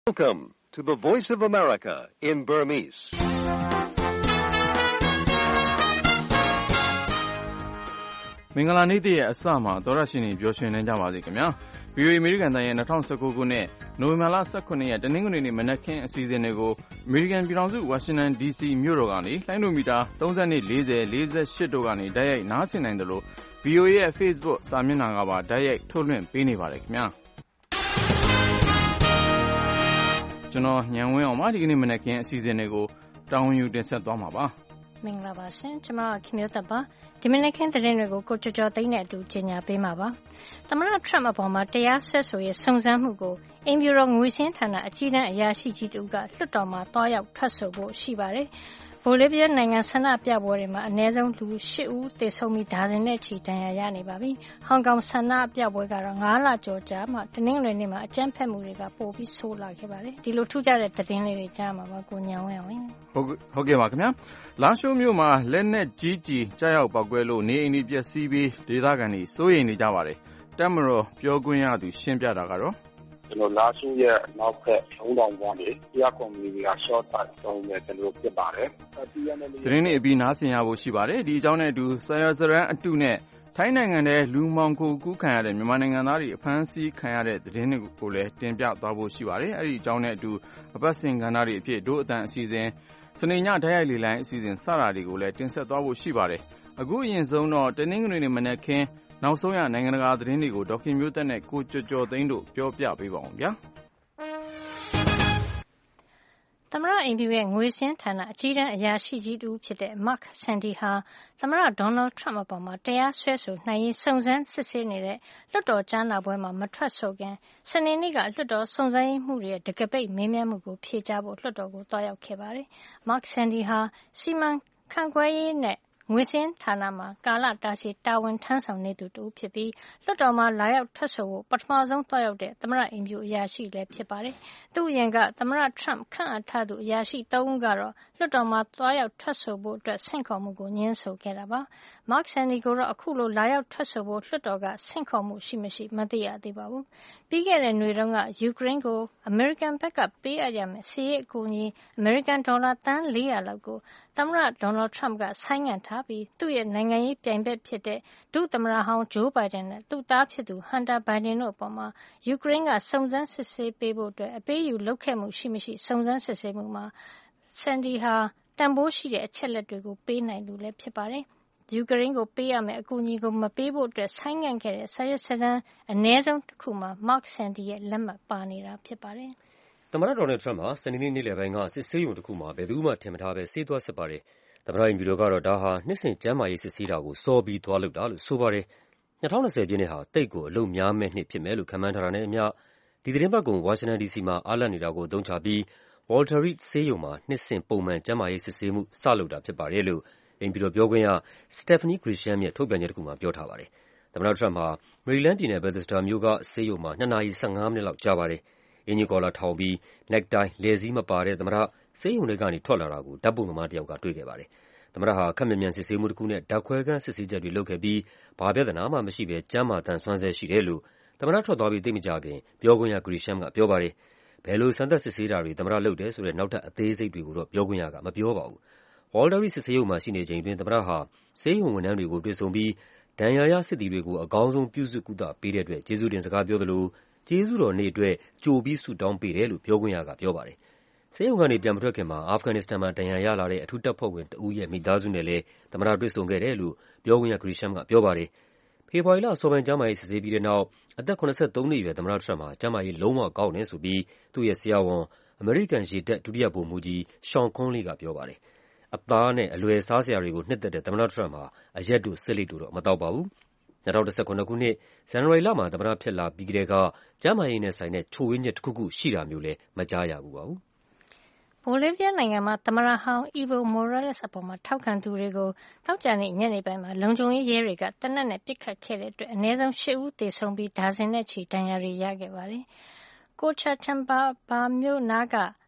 Welcome to the Voice of America in Burmese. ။မင်္ဂလာနေ့တည်းရဲ့အစမှာသောရရှင်တွေပျော်ရွှင်နေကြပါစေခင်ဗျာ။ VOA အမေရိကန်တိုင်းရဲ့2019ခုနှစ်နိုဝင်ဘာလ18ရက်တနင်္ဂနွေနေ့မနက်ခင်းအစီအစဉ်တွေကိုအမေရိကန်ပြည်ထောင်စုဝါရှင်တန် DC မြို့တော်ကနေလိုင်းဒိုမီတာ32 40 48တို့ကနေတိုက်ရိုက်နားဆင်နိုင်တယ်လို့ VOA ရဲ့ Facebook စာမျက်နှာကပါတိုက်ရိုက်ထုတ်လွှင့်ပေးနေပါတယ်ခင်ဗျာ။ကျွန်တော်ညံဝင်းအောင်ပါဒီကနေ့မနက်ခင်းအစီအစဉ်တွေကိုတောင်းယူတင်ဆက်သွားမှာပါ။မင်္ဂလာပါရှင်ကျွန်မခင်မျိုးသက်ပါဒီမနက်ခင်းသတင်းတွေကိုကိုကျော်ကျော်သိန်းနဲ့အတူကြီးညာပေးမှာပါသမ္မတထရမ့်အပေါ်မှာတရားစွဲဆိုရေးစုံစမ်းမှုကိုအင်ဗျူရိုငွေစင်းဌာနအကြီးတန်းအရာရှိကြီးတူကလွှတ်တော်မှာတွားရောက်ထွက်ဆိုဖို့ရှိပါတယ်ဘိုလီဗီးယားနိုင်ငံဆန္ဒပြပွဲတွေမှာအနည်းဆုံးလူ8ဦးသေဆုံးပြီးဒါဇင်နဲ့ချီဒဏ်ရာရနေပါပြီဟောင်ကောင်ဆန္ဒပြပွဲကတော့9လကျော်ကြာမှတနင်္ဂနွေနေ့မှာအကြမ်းဖက်မှုတွေကပိုပြီးဆိုးလာခဲ့ပါတယ်ဒီလိုထူးခြားတဲ့သတင်းလေးတွေကြားမှာပါကိုညံဝင်းအောင်ဟုတ်ကဲ့ပါခင်ဗျာလာရှိုးမြို့မှာလက်နက်ကြီးကြီးကြားရောက်ပောက်ကွဲလို့နေအိမ်တွေပျက်စီးပြီးဒေသခံတွေစိုးရိမ်နေကြပါတယ်တပ်မတော်ပြောခွင့်ရသူရှင်းပြတာကတော့ကျွန်တော်လာရှိုးရဲ့နောက်ဖက်ထုံးတောင်ကနေတရားကွန်မြူနီတီက short time တုံးနဲ့ကျွန်တော်ပြစ်ပါတယ်သတင်းတွေအပြီးနားဆင်ရဖို့ရှိပါတယ်ဒီအကြောင်းနဲ့အတူဆရာစရန်အတုနဲ့ထိုင်းနိုင်ငံထဲလူမှောင်ခိုကူးခံရတဲ့မြန်မာနိုင်ငံသားတွေအဖမ်းဆီးခံရတဲ့သတင်းတွေကိုလည်းတင်ပြသွားဖို့ရှိပါတယ်အဲဒီအကြောင်းနဲ့အတူအပတ်စဉ်ကဏ္ဍတွေအဖြစ်ဒို့အတန်အစီအစဉ်စနေညဓာတ်ရိုက်လေလိုင်းအစီအစဉ်စတာတွေကိုလည်းတင်ဆက်သွားဖို့ရှိပါတယ်အခုအရင်ဆုံးတော့တနင်္ဂနွေနေ့မနက်ခင်းနောက်ဆုံးရနိုင်ငံတကာသတင်းတွေကိုဒေါခင်မျိုးသက်နဲ့ကိုကျော်ကျော်သိန်းတို့ပြောပြပေးပါအောင်ဗျာသမ္မတအိမ်ဖြူရဲ့ငွေစင်းဌာနအကြီးတန်းအရာရှိကြီးတူဖြစ်တဲ့ Mark Sandy ဟာသမ္မတ Donald Trump အပေါ်မှာတရားစွဲဆိုနိုင်ရေးစုံစမ်းစစ်ဆေးနေတဲ့လွှတ်တော်ကြားနာပွဲမှာမထွက်ဆိုခင်စနေနေ့ကလွှတ်တော်စုံစမ်းရေးမှူးတွေရဲ့တံခါးပိတ်မေးမြန်းမှုကိုဖြေကြားဖို့လွှတ်တော်ကိုသွားရောက်ခဲ့ပါတယ်။ Mark Sandy ဟာစီမံခန့်ခွဲရေးနဲ့ငွေစင်းဌာနမှာကာလတာရှည်တာဝန်ထမ်းဆောင်နေသူတူဖြစ်ပြီးလွှတ်တော်မှာလာရောက်ထွက်ဆိုဖို့ပထမဆုံးသွားရောက်တဲ့သမ္မတအိမ်ဖြူအရာရှိလည်းဖြစ်ပါတယ်။သူ့အရင်ကသမ္မတ Trump ခန့်အပ်ထားသူအရာရှိ3ဦးကတော့လွှတ်တော်မှာသွားရောက်ထွက်ဆိုဖို့အတွက်ဆင့်ခေါ်မှုကိုငြင်းဆိုခဲ့တာပါ။ Mark Sandy ကိုတော့အခုလိုလာရောက်ထွက်ဆိုဖို့လွှတ်တော်ကဆင့်ခေါ်မှုရှိမရှိမသိရသေးပါဘူး။ပြီးခဲ့တဲ့နွေတုန်းကယူကရိန်းကိုအမေရိကန်ဘက်ကပေးအပ်ရမယ့်စစ်ရေးအကူအညီအမေရိကန်ဒေါ်လာသန်း400လောက်ကိုသမ္မတ Donald Trump ကဆိုင်းငံ့ထားပြီးသူ့ရဲ့နိုင်ငံရေးပြိုင်ဘက်ဖြစ်တဲ့ဒုသမ္မတဟောင်း Joe Biden နဲ့သူ့သားဖြစ်သူ Hunter Biden တို့အပေါ်မှာယူကရိန်းကစုံစမ်းစစ်ဆေးပေးဖို့အပေးအယူလုပ်ခဲ့မှုရှိမရှိစုံစမ်းစစ်ဆေးမှုမှာ Sandy ဟာတန်ဖိုးရှိတဲ့အချက်လက်တွေကိုပေးနိုင်သူလည်းဖြစ်ပါတယ်။ယူကရိန်းကိုပေးရမယ့်အကူအညီကိုမပေးဖို့ဆိုင်းငံ့ခဲ့တဲ့စာရွက်စာတမ်းအနည်းဆုံးတစ်ခုမှာ Mark Sandy ရဲ့လက်မှတ်ပါနေတာဖြစ်ပါတယ်။သမ္မတ Donald Trump ဟာစနေနေ့နေ့လယ်ပိုင်းကစစ်ဆေးရုံတစ်ခုမှာဘယ်သူမှထင်မထားဘဲဆေးသွားစစ်ပါတယ်။သမ္မတအိမ်ဖြူတော်ကတော့ဒါဟာနှစ်စဉ်ကျန်းမာရေးစစ်ဆေးတာကိုစောပြီးသွားလုပ်တာလို့ဆိုပါတယ်။2020ပြည့်နှစ်ဟာတိတ်ကိုအလုပ်များမဲ့နှစ်ဖြစ်မယ်လို့ခန့်မှန်းထားတာနဲ့အမျှဒီသတင်းပတ်ကုန်ဝါရှင်တန် DC မှာအားလပ်နေတာကိုအသုံးချပြီး Walter Reed ဆေးရုံမှာနှစ်စဉ်ပုံမှန်ကျန်းမာရေးစစ်ဆေးမှုစလုပ်တာဖြစ်ပါတယ်လို့အိမ်ဖြူတော်ပြောခွင့်ရ Stephanie Grisham ရဲ့ထုတ်ပြန်ချက်တစ်ခုမှာပြောထားပါတယ်။သမ္မတ Trump ဟာ Maryland ပြည်နယ် Bethesda မြို့ကဆေးရုံမှာ2 နာရီ15မိနစ်လောက်ကြာပါတယ်။အင်ဂျီကော်လာထောင်ပြီး necktie လည်စည်းမပါတဲ့သမ္မတဆေးရုံထဲကနေထွက်လာတာကိုဓာတ်ပုံသမားတစ်ယောက်ကတွေ့ခဲ့ပါတယ်။သမ္မတဟာခပ်မြန်မြန်စစ်ဆေးမှုတစ်ခုနဲ့ဓာတ်ခွဲခန်းစစ်ဆေးချက်တွေလုပ်ခဲ့ပြီးဘာပြဿနာမှမရှိဘဲကျန်းမာသန်စွမ်းဆဲရှိတယ်လို့သမ္မတထွက်သွားပြီးသိပ်မကြာခင်ပြောခွင့်ရ Grisham ကပြောပါတယ်။ဘယ်လိုစမ်းသပ်စစ်ဆေးတာတွေသမ္မတလုပ်တယ်ဆိုတဲ့နောက်ထပ်အသေးစိတ်တွေကိုတော့ပြောခွင့်ရကမပြောပါဘူး။ Walter Reed စစ်ဆေးရုံမှာရှိနေချိန်အတွင်းသမ္မတဟာဆေးရုံဝန်ထမ်းတွေကိုတွေ့ဆုံပြီးဒဏ်ရာရစစ်သည်တွေကိုအကောင်းဆုံးပြုစုကုသပေးတဲ့အတွက်ကျေးဇူးတင်စကားပြောသလိုကျေးဇူးတော်နေ့အတွက်ကြိုပြီးဆုတောင်းပေးတယ်လို့ပြောခွင့်ရကပြောပါတယ်။ဆေးရုံကနေပြန်မထွက်ခင်မှာအာဖဂန်နစ္စတန်မှာဒဏ်ရာရလာတဲ့အထူးတပ်ဖွဲ့ဝင်တဦးရဲ့မိသားစုနဲ့လည်းသမ္မတတွေ့ဆုံခဲ့တယ်လို့ပြောခွင့်ရ Grisham ကပြောပါတယ်။ဖေဖော်ဝါရီလအစောပိုင်းကျန်းမာရေးစစ်ဆေးပြီးတဲ့နောက်အသက်73နှစ်အရွယ်သမ္မတ Trump ဟာကျန်းမာရေးလုံးဝကောင်းတယ်ဆိုပြီးသူ့ရဲ့ဆရာဝန်အမေရိကန်ရေတပ်ဒုတိယဗိုလ်မှူးကြီး Sean Conley ကပြောပါတယ်။အသားနဲ့အလွယ်စားစရာတွေကိုနှစ်သက်တဲ့သမ္မတ Trump ဟာအရက်တို့ဆေးလိပ်တို့တော့မသောက်ပါဘူး။2019ခုနှစ်ဇန်နဝါရီလမှာသမ္မတဖြစ်လာပြီးကတည်းကကျန်းမာရေးနဲ့ဆိုင်တဲ့ချို့ယွင်းချက်တစ်ခုခုရှိတာမျိုးလည်းမကြားရဘူးပါဘူး။ဘိုလီဗီးယားနိုင်ငံမှာသမ္မတဟောင်း Evo Morales အပေါ်ထောက်ခံသူတွေကိုသောကြာနေ့ညနေပိုင်းမှာလုံခြုံရေးရဲတွေကသေနတ်နဲ့ပစ်ခတ်ခဲ့တဲ့အတွက်အနည်းဆုံး8ဦးသေဆုံးပြီးဒါဇင်နဲ့ချီဒဏ်ရာတွေရခဲ့ပါတယ်။ Cochabamba မြို့နားက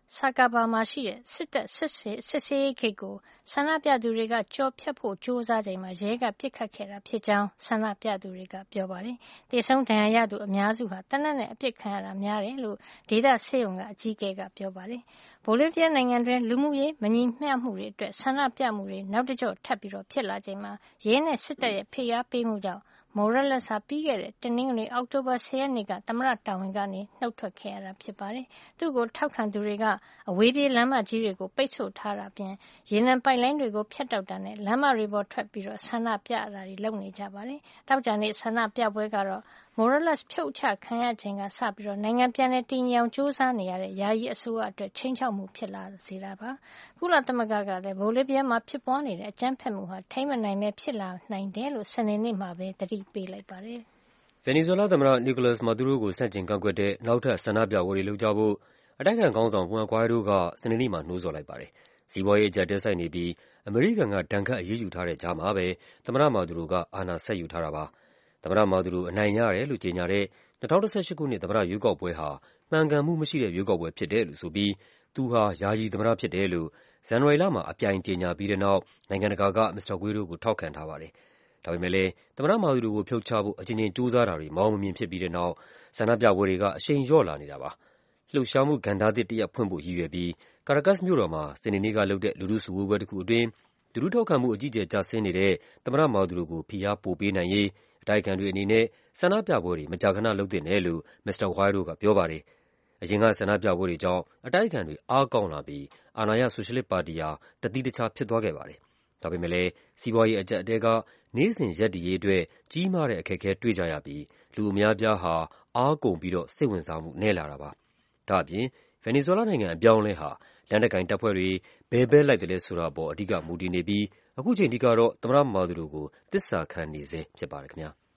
ဆာကာဘာမှာရှိတဲ့စစ်တပ်စစ်ဆေးရေးဂိတ်ကိုဆန္ဒပြသူတွေကကျော်ဖြတ်ဖို့ကြိုးစားချိန်မှာရဲကပစ်ခတ်ခဲ့တာဖြစ်ကြောင်းဆန္ဒပြသူတွေကပြောပါတယ်။သေဆုံးဒဏ်ရာရသူအများစုဟာသေနတ်နဲ့အပစ်ခံရတာများတယ်လို့ဒေသဆေးရုံကအကြီးအကဲကပြောပါတယ်။ဘိုလီးဗီးယားနိုင်ငံတွင်းလူမှုရေးမညီမျှမှုတွေအတွက်ဆန္ဒပြမှုတွေနောက်တစ်ကြော့ထပ်ပြီးဖြစ်လာချိန်မှာရဲနဲ့စစ်တပ်ရဲ့ဖိအားပေးမှုကြောင့်Morales ဟာပြီးခဲ့တဲ့တနင်္ဂနွေအောက်တိုဘာ10 ရက်နေ့ကသမ္မတတာဝန်ကနေနှုတ်ထွက်ခဲ့ရတာဖြစ်ပါတယ်။သူ့ကိုထောက်ခံသူတွေကအဝေးပြေးလမ်းမကြီးတွေကိုပိတ်ဆို့ထားတာပြင်ရေနံပိုက်လိုင်းတွေကိုဖျက်တောက်တာနဲ့လမ်းမတွေပေါ်ထွက်ပြီးဆန္ဒပြတာတွေလုပ်နေကြပါတယ်။တောက်ကြနေ့ဆန္ဒပြပွဲကတော့Morales ဖြုတ်ချခံရချိန်ကစပြီးနိုင်ငံပြန်လည်တည်ငြိမ်အောင်ကြိုးစားနေရတဲ့ယာယီအစိုးရအတွက်ခြိမ်းခြောက်မှုဖြစ်လာစေတာပါ။ကုလသမဂ္ဂကလည်းဘိုလီးဗီးယားမှာဖြစ်ပွားနေတဲ့အကြမ်းဖက်မှုဟာထိန်းမနိုင်ပဲဖြစ်လာနိုင်တယ်လို့စနေနေ့မှာပဲသတိပေးလိုက်ပါတယ်။ဗင်နီဇွဲလားသမ္မတ Nicolas Maduro ကိုဆန့်ကျင်ကန့်ကွက်တဲ့နောက်ထပ်ဆန္ဒပြပွဲတွေလုပ်ကြဖို့အတိုက်အခံခေါင်းဆောင် Juan Guaido ကစနေနေ့မှာနှိုးဆော်လိုက်ပါတယ်။စီးပွားရေးအကျပ်အတည်းဆိုက်နေပြီးအမေရိကန်ကဒဏ်ခတ်အရေးယူထားတဲ့ကြားမှာပဲသမ္မတ Maduro ကအာဏာဆက်ယူထားတာပါ။သမ္မတ Maduro အနိုင်ရတယ်လို့ကြေညာတဲ့2018 ခုနှစ်သမ္မတရွေးကောက်ပွဲဟာမှန်ကန်မှုမရှိတဲ့ရွေးကောက်ပွဲဖြစ်တယ်လို့ဆိုပြီးသူဟာယာယီသမ္မတဖြစ်တယ်လို့ဇန်နဝါရီလမှာအပြိုင်ကြေညာပြီးတဲ့နောက်နိုင်ငံတကာကမစ္စတာ Guaido ကိုထောက်ခံထားပါတယ်။ဒါပေမဲ့လည်းသမ္မတ Maduro ကိုဖြုတ်ချဖို့အကြိမ်ကြိမ်ကြိုးစားတာတွေမအောင်မမြင်ဖြစ်ပြီးတဲ့နောက်ဆန္ဒပြပွဲတွေကအရှိန်လျော့လာနေတာပါ။လှုပ်ရှားမှုကဏ္ဍသစ်တရပ်ဖွင့်ဖို့ရည်ရွယ်ပြီးCaracas မြို့တော်မှာစနေနေ့ကလုပ်တဲ့လူထုစုဝေးပွဲတစ်ခုအတွင်းလူထုထောက်ခံမှုအကြီးအကျယ်ကျဆင်းနေတဲ့သမ္မတ Maduro ကိုဖိအားပိုပေးနိုင်ရေးအတိုက်အခံတွေအနေနဲ့ဆန္ဒပြပွဲတွေမကြာခဏလုပ်သင့်တယ်လို့မစ္စတာ Guaido ကပြောပါတယ်။အရင်ကဆန္ဒပြပွဲတွေကြောင့်အတိုက်အခံတွေအားကောင်းလာပြီးအာဏာရဆိုရှယ်လစ်ပါတီဟာတသီးတခြားဖြစ်သွားခဲ့ပါတယ်။ဒါပေမဲ့လည်းစီးပွားရေးအကျပ်အတည်းကနေ့စဉ်ရပ်တည်ရေးအတွက်ကြီးမားတဲ့အခက်အခဲတွေ့ကြရပြီးလူအများအပြားဟာအားကုန်ပြီးစိတ်ဝင်စားမှုနည်းလာတာပါ။ဒါ့အပြင်ဗင်နီဇွဲလားနိုင်ငံအပြောင်းအလဲဟာလက်နက်ကိုင်တပ်ဖွဲ့တွေဘယ်ဘက်လိုက်သလဲဆိုတာအပေါ်အဓိကမူတည်နေပြီးအခုချိန်ထိကတော့သမ္မတ Maduro ကိုသစ္စာခံနေဆဲဖြစ်ပါတယ်ခင်ဗျာ။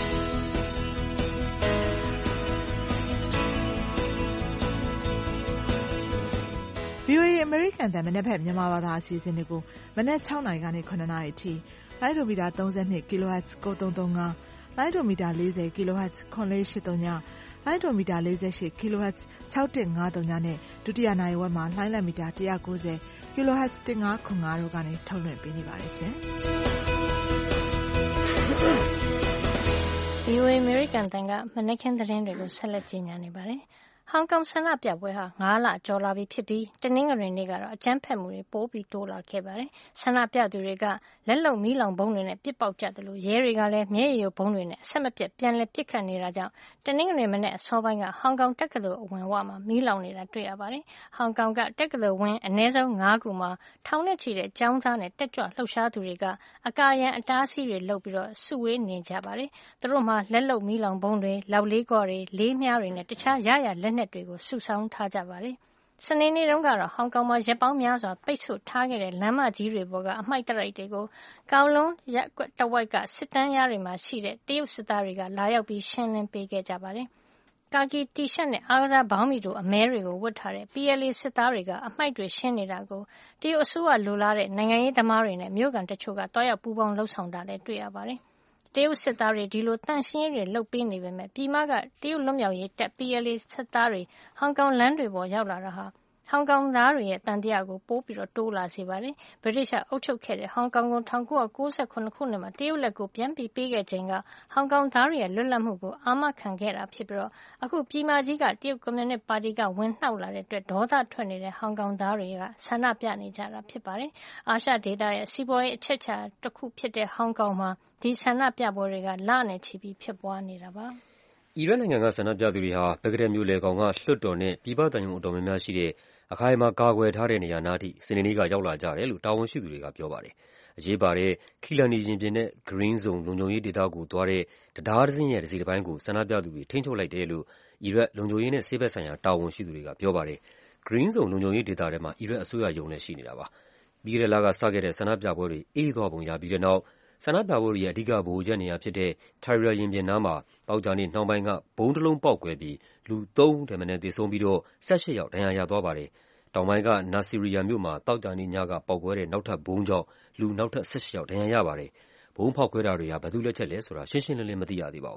VOA အမေရိကန်တန်မနက်ဖြန်မြန်မာဘာသာအစီအစဉ်တွေကိုမနက်6 နာရီကနေ9 နာရီအထိလိုင်းဒိုမီတာ32 kHz 9335လိုင်းဒိုမီတာ40 kHz 9483ညလိုင်းဒိုမီတာ48 kHz 6153ညနဲ့ဒုတိယနိုင်ဝက်မှာလိုင်းလက်မီတာ190 kHz 1505တို့ကနေထုတ်လွှင့်ပေးနေပါတယ်ရှင်။ VOA အမေရိကန်တန်ကမနက်ခင်းသတင်းတွေကိုဆက်လက်ကြီးညာနေပါတယ်။ဟောင်ကောင်ဆန္ဒပြပွဲဟာ9 လကျော်လာပြီဖြစ်ပြီးတနင်္ဂနွေနေ့ကတော့အကြမ်းဖက်မှုတွေပိုပြီးတိုးလာခဲ့ပါတယ်။ဆန္ဒပြသူတွေကလက်လုံမီးလောင်ဗုံးတွေနဲ့ပစ်ပေါက်ကြသလိုရဲတွေကလည်းမျက်ရည်ယိုဗုံးတွေနဲ့အဆက်မပြတ်ပြန်လည်ပစ်ခတ်နေတာကြောင့်တနင်္ဂနွေမနေ့အစောပိုင်းကဟောင်ကောင်တက္ကသိုလ်အဝင်ဝမှာမီးလောင်နေတာတွေ့ရပါတယ်။ဟောင်ကောင်ကတက္ကသိုလ်ဝင်းအနည်းဆုံး9 ခုမှာထောင်နဲ့ချီတဲ့ကျောင်းသားနဲ့တက်ကြွလှုပ်ရှားသူတွေကအကာအရံအတားအဆီးတွေလုပ်ပြီးစုဝေးနေကြပါတယ်။သူတို့မှာလက်လုံမီးလောင်ဗုံးတွေလောက်လေးကော့တွေလေးမြားတွေနဲ့တခြားရရလက်နက်တွေကိုစုဆောင်းထားကြပါတယ်။စနေနေ့တုန်းကတော့ဟောင်ကောင်မှာရက်ပေါင်းများစွာပိတ်ဆို့ထားခဲ့တဲ့လမ်းမကြီးတွေပေါ်ကအမှိုက်သရိုက်တွေကိုကောင်လုံးရပ်ကွက်တဝိုက်ကစစ်တမ်းရားတွေမှာရှိတဲ့တရုတ်စစ်သားတွေကလာရောက်ပြီးရှင်းလင်းပေးခဲ့ကြပါတယ်။ကာကီတီရှပ်နဲ့အားကစားဘောင်းမီတို့အမဲတွေကိုဝတ်ထားတဲ့ PLA စစ်သားတွေကအမှိုက်တွေရှင်းနေတာကိုတရုတ်အစိုးရလိုလားတဲ့နိုင်ငံရေးသမားတွေနဲ့မြို့ကန်တချို့ကတွားရောက်ပူးပေါင်းလှုပ်ဆောင်တာလည်းတွေ့ရပါတယ်။တရုတ်စစ်သားတွေဒီလိုတန့်ရှင်းရေးတွေလုပ်ပေးနေပေမဲ့ပြည်မကတရုတ်လွတ်မြောက်ရေးတပ် PLA စစ်သားတွေဟောင်ကောင်လမ်းတွေပေါ်ရောက်လာတာဟာဟောင်ကောင်သားတွေရဲ့တန်တရားကိုပိုပြီးတိုးလာစေပါတယ်။ဗြိတိရှအုပ်ချုပ်ခဲ့တဲ့ဟောင်ကောင်ကို1998ခုနှစ်မှာတရုတ်လက်ကိုပြန်ပေးခဲ့ချိန်ကဟောင်ကောင်သားတွေရဲ့လွတ်လပ်မှုကိုအာမခံခဲ့တာဖြစ်ပြီးအခုပြည်မကြီးကတရုတ်ကွန်မြူနစ်ပါတီကဝင်နှောက်လာတဲ့အတွက်ဒေါသထွက်နေတဲ့ဟောင်ကောင်သားတွေကဆန္ဒပြနေကြတာဖြစ်ပါတယ်။အာရှဒေသရဲ့စီးပွားရေးအချက်အခြာတစ်ခုဖြစ်တဲ့ဟောင်ကောင်မှာဒီဆန္ဒပြပွဲတွေကလနဲ့ချီပြီးဖြစ်ပွားနေတာပါ။အီရတ်နိုင်ငံကဆန္ဒပြသူတွေဟာဘဂ္ဂဒက်မြို့လယ်ကောင်ကလွှတ်တော်နဲ့ပြည်ပသံရုံးအတော်များများရှိတဲ့အခိုင်အမာကာကွယ်ထားတဲ့နေရာနားထိစနေနေ့ကရောက်လာကြတယ်လို့တာဝန်ရှိသူတွေကပြောပါတယ်။အရေးပါတဲ့ခီလာနီရင်ပြင်နဲ့ Green Zone လုံခြုံရေးဒေသကိုသွားတဲ့တံတားတစ်စင်းရဲ့တစ်စိတ်တစ်ပိုင်းကိုဆန္ဒပြသူတွေထိန်းချုပ်လိုက်တယ်လို့အီရတ်လုံခြုံရေးနဲ့ဆေးဘက်ဆိုင်ရာတာဝန်ရှိသူတွေကပြောပါတယ်။ Green Zone လုံခြုံရေးဒေသထဲမှာအီရတ်အစိုးရရုံးလည်းရှိနေတာပါ။ပြီးခဲ့တဲ့လကစခဲ့တဲ့ဆန္ဒပြပွဲတွေအေးသွားပုံရပြီးတဲ့နောက်ဆန္ဒပြပွဲတွေရဲ့အဓိကဗဟိုချက်နေရာဖြစ်တဲ့ Tahrir ရင်ပြင်နားမှာသောကြာနေ့နှောင်းပိုင်းကဗုံးတစ်လုံးပေါက်ကွဲပြီးလူ3 ဦးထက်မနည်းသေဆုံးပြီး18 ယောက်ဒဏ်ရာရသွားပါတယ်။တောင်ပိုင်းက Nasiriyah မြို့မှာသောကြာနေ့ညကပေါက်ကွဲတဲ့နောက်ထပ်ဗုံးကြောင့်နောက်ထပ်18 ယောက်ဒဏ်ရာရပါတယ်။ဗုံးဖောက်ခွဲတာတွေဟာဘယ်သူ့လက်ချက်လဲဆိုတာရှင်းရှင်းလင်းလင်းမသိရသေးပါဘူး။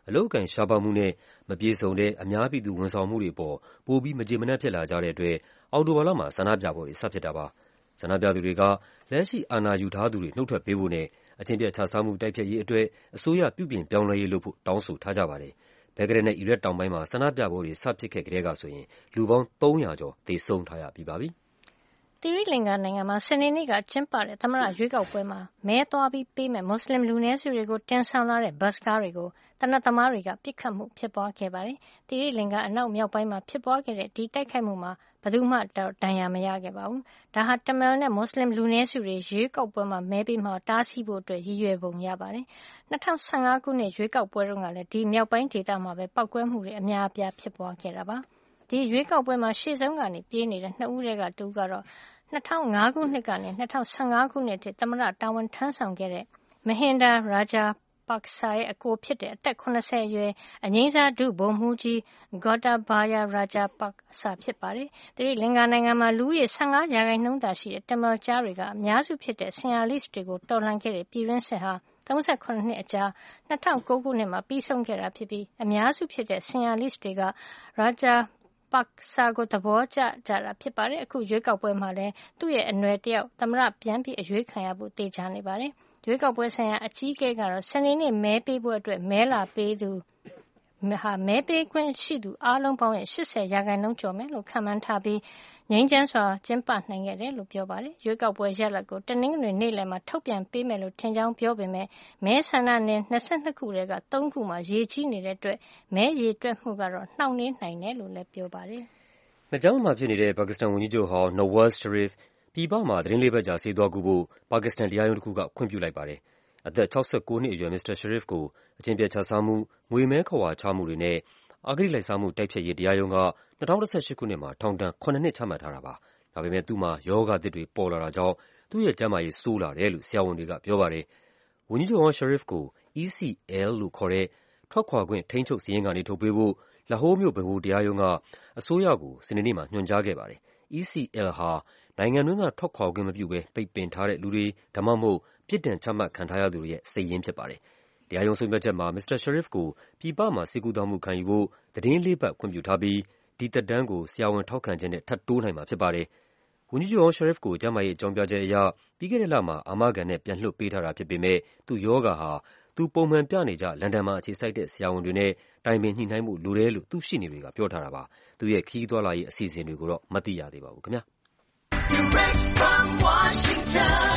အလုပ်အကိုင်ရှားပါးမှုနဲ့မပြည့်စုံတဲ့အများပြည်သူဝန်ဆောင်မှုတွေအပေါ်ပိုပြီးမကျေမနပ်ဖြစ်လာကြတဲ့အတွက်အောက်တိုဘာလမှာဆန္ဒပြပွဲတွေစဖြစ်တာပါ။ဆန္ဒပြသူတွေကလက်ရှိအာဏာယူထားသူတွေနှုတ်ထွက်ပေးဖို့နဲ့အကျင့်ပျက်ခြစားမှုတိုက်ဖျက်ရေးအတွက်အစိုးရပြုပြင်ပြောင်းလဲရေးလုပ်ဖို့တောင်းဆိုထားကြပါတယ်။ဘယ်ဂရက်နဲ့အီရတ်တောင်ပိုင်းမှာဆန္ဒပြပွဲတွေစဖြစ်ခဲ့ကတည်းကဆိုရင်လူပေါင်း300ကျော်သေဆုံးထားရပြီးပါပြီ။သီရိလင်္ကာနိုင်ငံမှာစနေနေ့ကကျင်းပတဲ့သမ္မတရွေးကောက်ပွဲမှာမဲသွားပြီးပေးမဲ့မွတ်စလင်လူနည်းစုတွေကိုတင်ဆောင်လာတဲ့ဘတ်စ်ကားတွေကိုသေနတ်သမားတွေကပစ်ခတ်မှုဖြစ်ပွားခဲ့ပါတယ်။သီရိလင်္ကာအနောက်မြောက်ပိုင်းမှာဖြစ်ပွားခဲ့တဲ့ဒီတိုက်ခိုက်မှုမှာဘယ်သူမှဒဏ်ရာမရခဲ့ပါဘူး။ဒါဟာတမန်နဲ့မွတ်စလင်လူနည်းစုတွေရွေးကောက်ပွဲမှာမဲပေးမှာတားဆီးဖို့အတွက်ရည်ရွယ်ပုံရပါတယ်။2015ခုနှစ်ရွေးကောက်ပွဲတုန်းကလည်းဒီမြောက်ပိုင်းဒေသမှာပဲပောက်ကွဲမှုတွေအများအပြားဖြစ်ပွားခဲ့တာပါ။ဒီရွေးကောက်ပွဲမှာရှေ့ဆုံးကနေပြေးနေတဲ့2ဦးထဲက2ဦးကတော့2005ခုနှစ်ကနေ2015ခုနှစ်ထိသမ္မတတာဝန်ထမ်းဆောင်ခဲ့တဲ့မဟင်ဒါရာဂျာပါကစာရဲ့အကိုဖြစ်တဲ့အသက်80အရွယ်အငိမ့်စားဒုဗိုလ်မှူးကြီးဂေါ်တာဘာယာရာဂျာပါကစာဖြစ်ပါတယ်။သီရိလင်္ကာနိုင်ငံမှာလူဦးရေ15%သာရှိတဲ့တမန်ကျားတွေကအများစုဖြစ်တဲ့ဆင်ယာလစ်တွေကိုတော်လှန်ခဲ့တဲ့ပြည်တွင်းစစ်ဟာ38နှစ်အကြာ2009ခုနှစ်မှာပြီးဆုံးခဲ့တာဖြစ်ပြီးအများစုဖြစ်တဲ့ဆင်ယာလစ်တွေကရာဂျာပါကစာကိုသဘောကျကြတာဖြစ်ပါတယ်။အခုရွေးကောက်ပွဲမှာလည်းသူ့ရဲ့အနွယ်တယောက်သမ္မတပြန်ပြီးအရွေးခံရဖို့တေချာနေပါတယ်။ရွေးကောက်ပွဲဆိုင်ရာအကြီးအကဲကတော့စနေနေ့မဲပေးဖို့အတွက်မဲလာပေးသူမဲပေးခွင့်ရှိသူအားလုံးပေါင်းရဲ့80%ကျော်မယ်လို့ခန့်မှန်းထားပြီးငြိမ်းချမ်းစွာကျင်းပနိုင်ခဲ့တယ်လို့ပြောပါတယ်။ရွေးကောက်ပွဲရလဒ်ကိုတနင်္ဂနွေနေ့လယ်မှာထုတ်ပြန်ပေးမယ်လို့ထင်ကြောင်းပြောပေမဲ့မဲဆန္ဒနယ်22ခုထဲက3ခုမှာရေကြီးနေတဲ့အတွက်မဲရေတွက်မှုကတော့နှောင့်နှေးနိုင်တယ်လို့လည်းပြောပါတယ်။နှစ်ကျောင်းမှာဖြစ်နေတဲ့ပါကစ္စတန်ဝန်ကြီးချုပ်ဟောင်း Nawaz Sharif ပြည်ပမှာသတင်းလေးပတ်ကြာဆေးသွားကူဖို့ပါကစ္စတန်တရားရုံးတစ်ခုကခွင့်ပြုလိုက်ပါတယ်။အသက်69နှစ်အရွယ်မစ္စတာ Sharif ကိုအကျင့်ပျက်ခြစားမှု၊ငွေမဲခဝါချမှုတွေနဲ့အဂတိလိုက်စားမှုတိုက်ဖျက်ရေးတရားရုံးက2018ခုနှစ်မှာထောင်ဒဏ်9နှစ်ချမှတ်ထားတာပါ။ဒါပေမဲ့သူ့မှာရောဂါသစ်တွေပေါ်လာတာကြောင့်သူ့ရဲ့ကျန်းမာရေးဆိုးလာတယ်လို့ဆရာဝန်တွေကပြောပါတယ်။ဝန်ကြီးချုပ်ဟောင်း Sharif ကို ECL လို့ခေါ်တဲ့ထွက်ခွာခွင့်ထိန်းချုပ်စာရင်းကနေထုတ်ပေးဖို့လာဟိုးမြို့ဗဟိုတရားရုံးကအစိုးရကိုစနေနေ့မှာညွှန်ကြားခဲ့ပါတယ်။ ECL ဟာနိုင်ငံတွင်းကထွက်ခွာခွင့်မပြုဘဲပိတ်ပင်ထားတဲ့လူတွေဒါမှမဟုတ်ပြစ်ဒဏ်ချမှတ်ခံထားရသူတွေရဲ့စာရင်းဖြစ်ပါတယ်။တရားရုံးဆုံးဖြတ်ချက်မှာမစ္စတာ Sharif ကိုပြည်ပမှာဆေးကုသမှုခံယူဖို့သတင်း4 ပတ်ခွင့်ပြုထားပြီးဒီသက်တမ်းကိုဆရာဝန်ထောက်ခံချက်နဲ့ထပ်တိုးနိုင်မှာဖြစ်ပါတယ်။ဝန်ကြီးချုပ်ဟောင်း Sharif ကိုကျန်းမာရေးအကြောင်းပြချက်အရပြီးခဲ့တဲ့လမှာအာမခံနဲ့ပြန်လွှတ်ပေးထားတာဖြစ်ပေမဲ့သူ့ရောဂါဟာသူပုံမှန်ပြနေကြလန်ဒန်မှာအခြေစိုက်တဲ့ဆရာဝန်တွေနဲ့တိုင်ပင်ညှိနှိုင်းမှုလိုတယ်လို့သူ့ရှေ့နေတွေကပြောထားတာပါ။သူ့ရဲ့ခရီးသွားလာရေးအစီအစဉ်တွေကိုတော့မသိရသေးပါဘူးခင်ဗျာ။ Direct from Washington,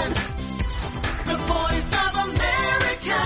the Voice of America,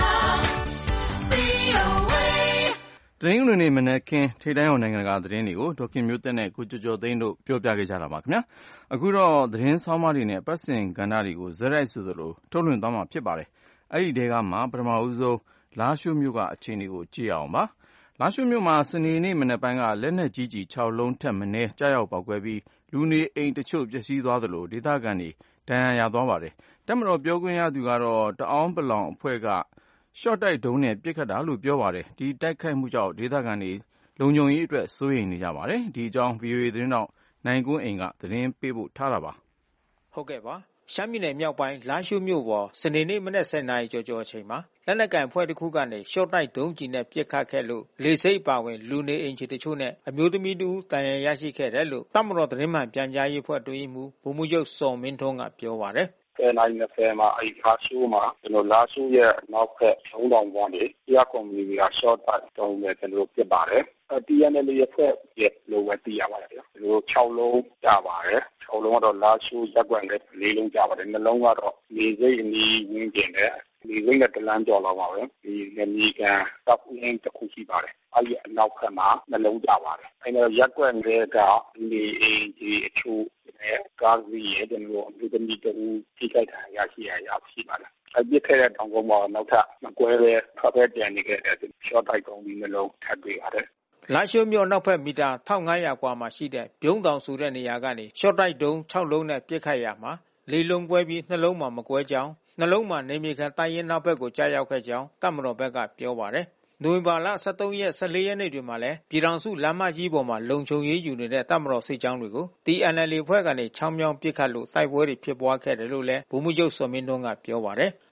VOA တနင်္ဂနွေနေ့မနက်ခင်းထိပ်တန်းအောင်နိုင်ငံတကာသတင်းတွေကိုဒေါခင်မျိုးသက်နဲ့ကိုကျော်ကျော်သိန်းတို့ပြောပြခဲ့ကြတာပါခင်ဗျာအခုတော့သတင်းဆောင်းပါးတွေနဲ့ပတ်စင်ကဏ္ဍတွေကိုဇက်ရိုက်ဆိုသလိုထုတ်လွှင့်သွားမှာဖြစ်ပါတယ်အဲ့ဒီတဲကမှပထမဦးဆုံးလာရှိုးမြို့ကအခြေအနေကိုကြည့်အောင်ပါလာရှိုးမြို့မှာစနေနေ့မနက်ပိုင်းကလက်နက်ကြီး6လုံးထက်မနည်းကြားရောက်ပေါက်ကွဲပြီးလူနေအိမ်တချို့ပျက်စီးသွားသလိုဒေသခံတွေဒဏ်ရာရသွားပါတယ်တပ်မတော်ပြောခွင့်ရသူကတော့တအောင်းပလောင်အဖွဲ့ကရှော့တိုက်ဒုံးနဲ့ပစ်ခတ်တာလို့ပြောပါတယ်ဒီတိုက်ခိုက်မှုကြောင့်ဒေသခံတွေလုံခြုံရေးအတွက်စိုးရိမ်နေကြပါတယ်ဒီအကြောင်း VOA သတင်းတောက်နိုင်ကွန်းအိမ်ကသတင်းပေးပို့ထားတာပါဟုတ်ကဲ့ပါရှမ်းပြည်နယ်မြောက်ပိုင်းလာရှိုးမြို့ပေါ်စနေနေ့မနက်10:00နာရီကျော်အချိန်မှာလက်နက်ကန်ဖွဲ့တစ်ခုကနေရှော့တိုက်ဒုံးကြီးနဲ့ပစ်ခတ်ခဲ့လို့လေဆိပ်ပါဝင်လူနေအိမ်ခြေတချို့နဲ့အမျိုးသမီးတူတန်ရာရရှိခဲ့တယ်လို့တပ်မတော်သတင်းမှန်ပြန်ကြားရေးဖွဲ့တွင်းမှုဗိုလ်မှူးချုပ်စော်မင်းထွန်းကပြောပါတယ် 10:20မှာအဲ့ခါရှိုးမှာကျွန်တော်လာရှိုးရဲ့နောက်ဖက်ထုံးတောင်ပေါ်နေတရားကွန်မြူနီကရှော့တိုက်ဒုံးနဲ့ကျွန်တော်ပြစ်ပါတယ်TNL ရဲ့ဖွဲ့ရဲ့လိုပဲသိရပါတယ်ကျွန်တော်6လုံးကြပါတယ်6လုံးကတော့လာရှိုးရက်ကွက်နဲ့4လုံးကြပါတယ်နှလုံးကတော့နေစိတ်အနီးဝင်းကျင်တဲ့ဒီဝင်းနဲ့တလန်းကျော်လောက်ပါပဲဒီနေကန်တပ်ရင်းတစ်ခုရှိပါတယ်အဲ့ဒီအနောက်ဖက်မှာနှလုံးကြပါတယ်အဲ့တော့ရက်ကွက်တွေကဒီအင်းဒီအချို့ကားကြီးရဲ့ကျွန်တော်ဒီတမီတူထိခိုက်တာရရှိပါတယ်အပြစ်ခဲ့တဲ့တောင်ကုန်းမှာနောက်ထပ်မကွဲပဲထွက်ပဲပြန်နေခဲ့တဲ့ရှော့တိုက်ကုန်းဒီနှလုံးထပ်တွေ့ပါတယ်လာရှိုးမြို့နောက်ဖက်မီတာ1500ကွာမှာရှိတဲ့ပြုံးတောင်ဆိုတဲ့နေရာကနေရှော့တိုက်ဒုံး6လုံးနဲ့ပစ်ခတ်ရမှာ၄လုံးကွဲပြီးနှလုံးမှာမကွဲကြောင်းနှလုံးမှာနေမြေခံတိုင်းရင်နောက်ဘက်ကိုကြားရောက်ခဲ့ကြောင်းတပ်မတော်ဘက်ကပြောပါတယ်နိုဝင်ဘာလ23ရက်14ရက်နေ့တွေမှာလည်းပြည်ထောင်စုလမ်းမကြီးပေါ်မှာလုံခြုံရေးယူနေတဲ့တပ်မတော်စစ်ကြောင်းတွေကို TNL ဖွဲ့ကနေချောင်းမြောင်းပစ်ခတ်လို့တိုက်ပွဲတွေဖြစ်ပွားခဲ့တယ်လို့လည်းဗိုလ်မှူးချုပ်စော်မင်းထွန်းကပြောပါတယ်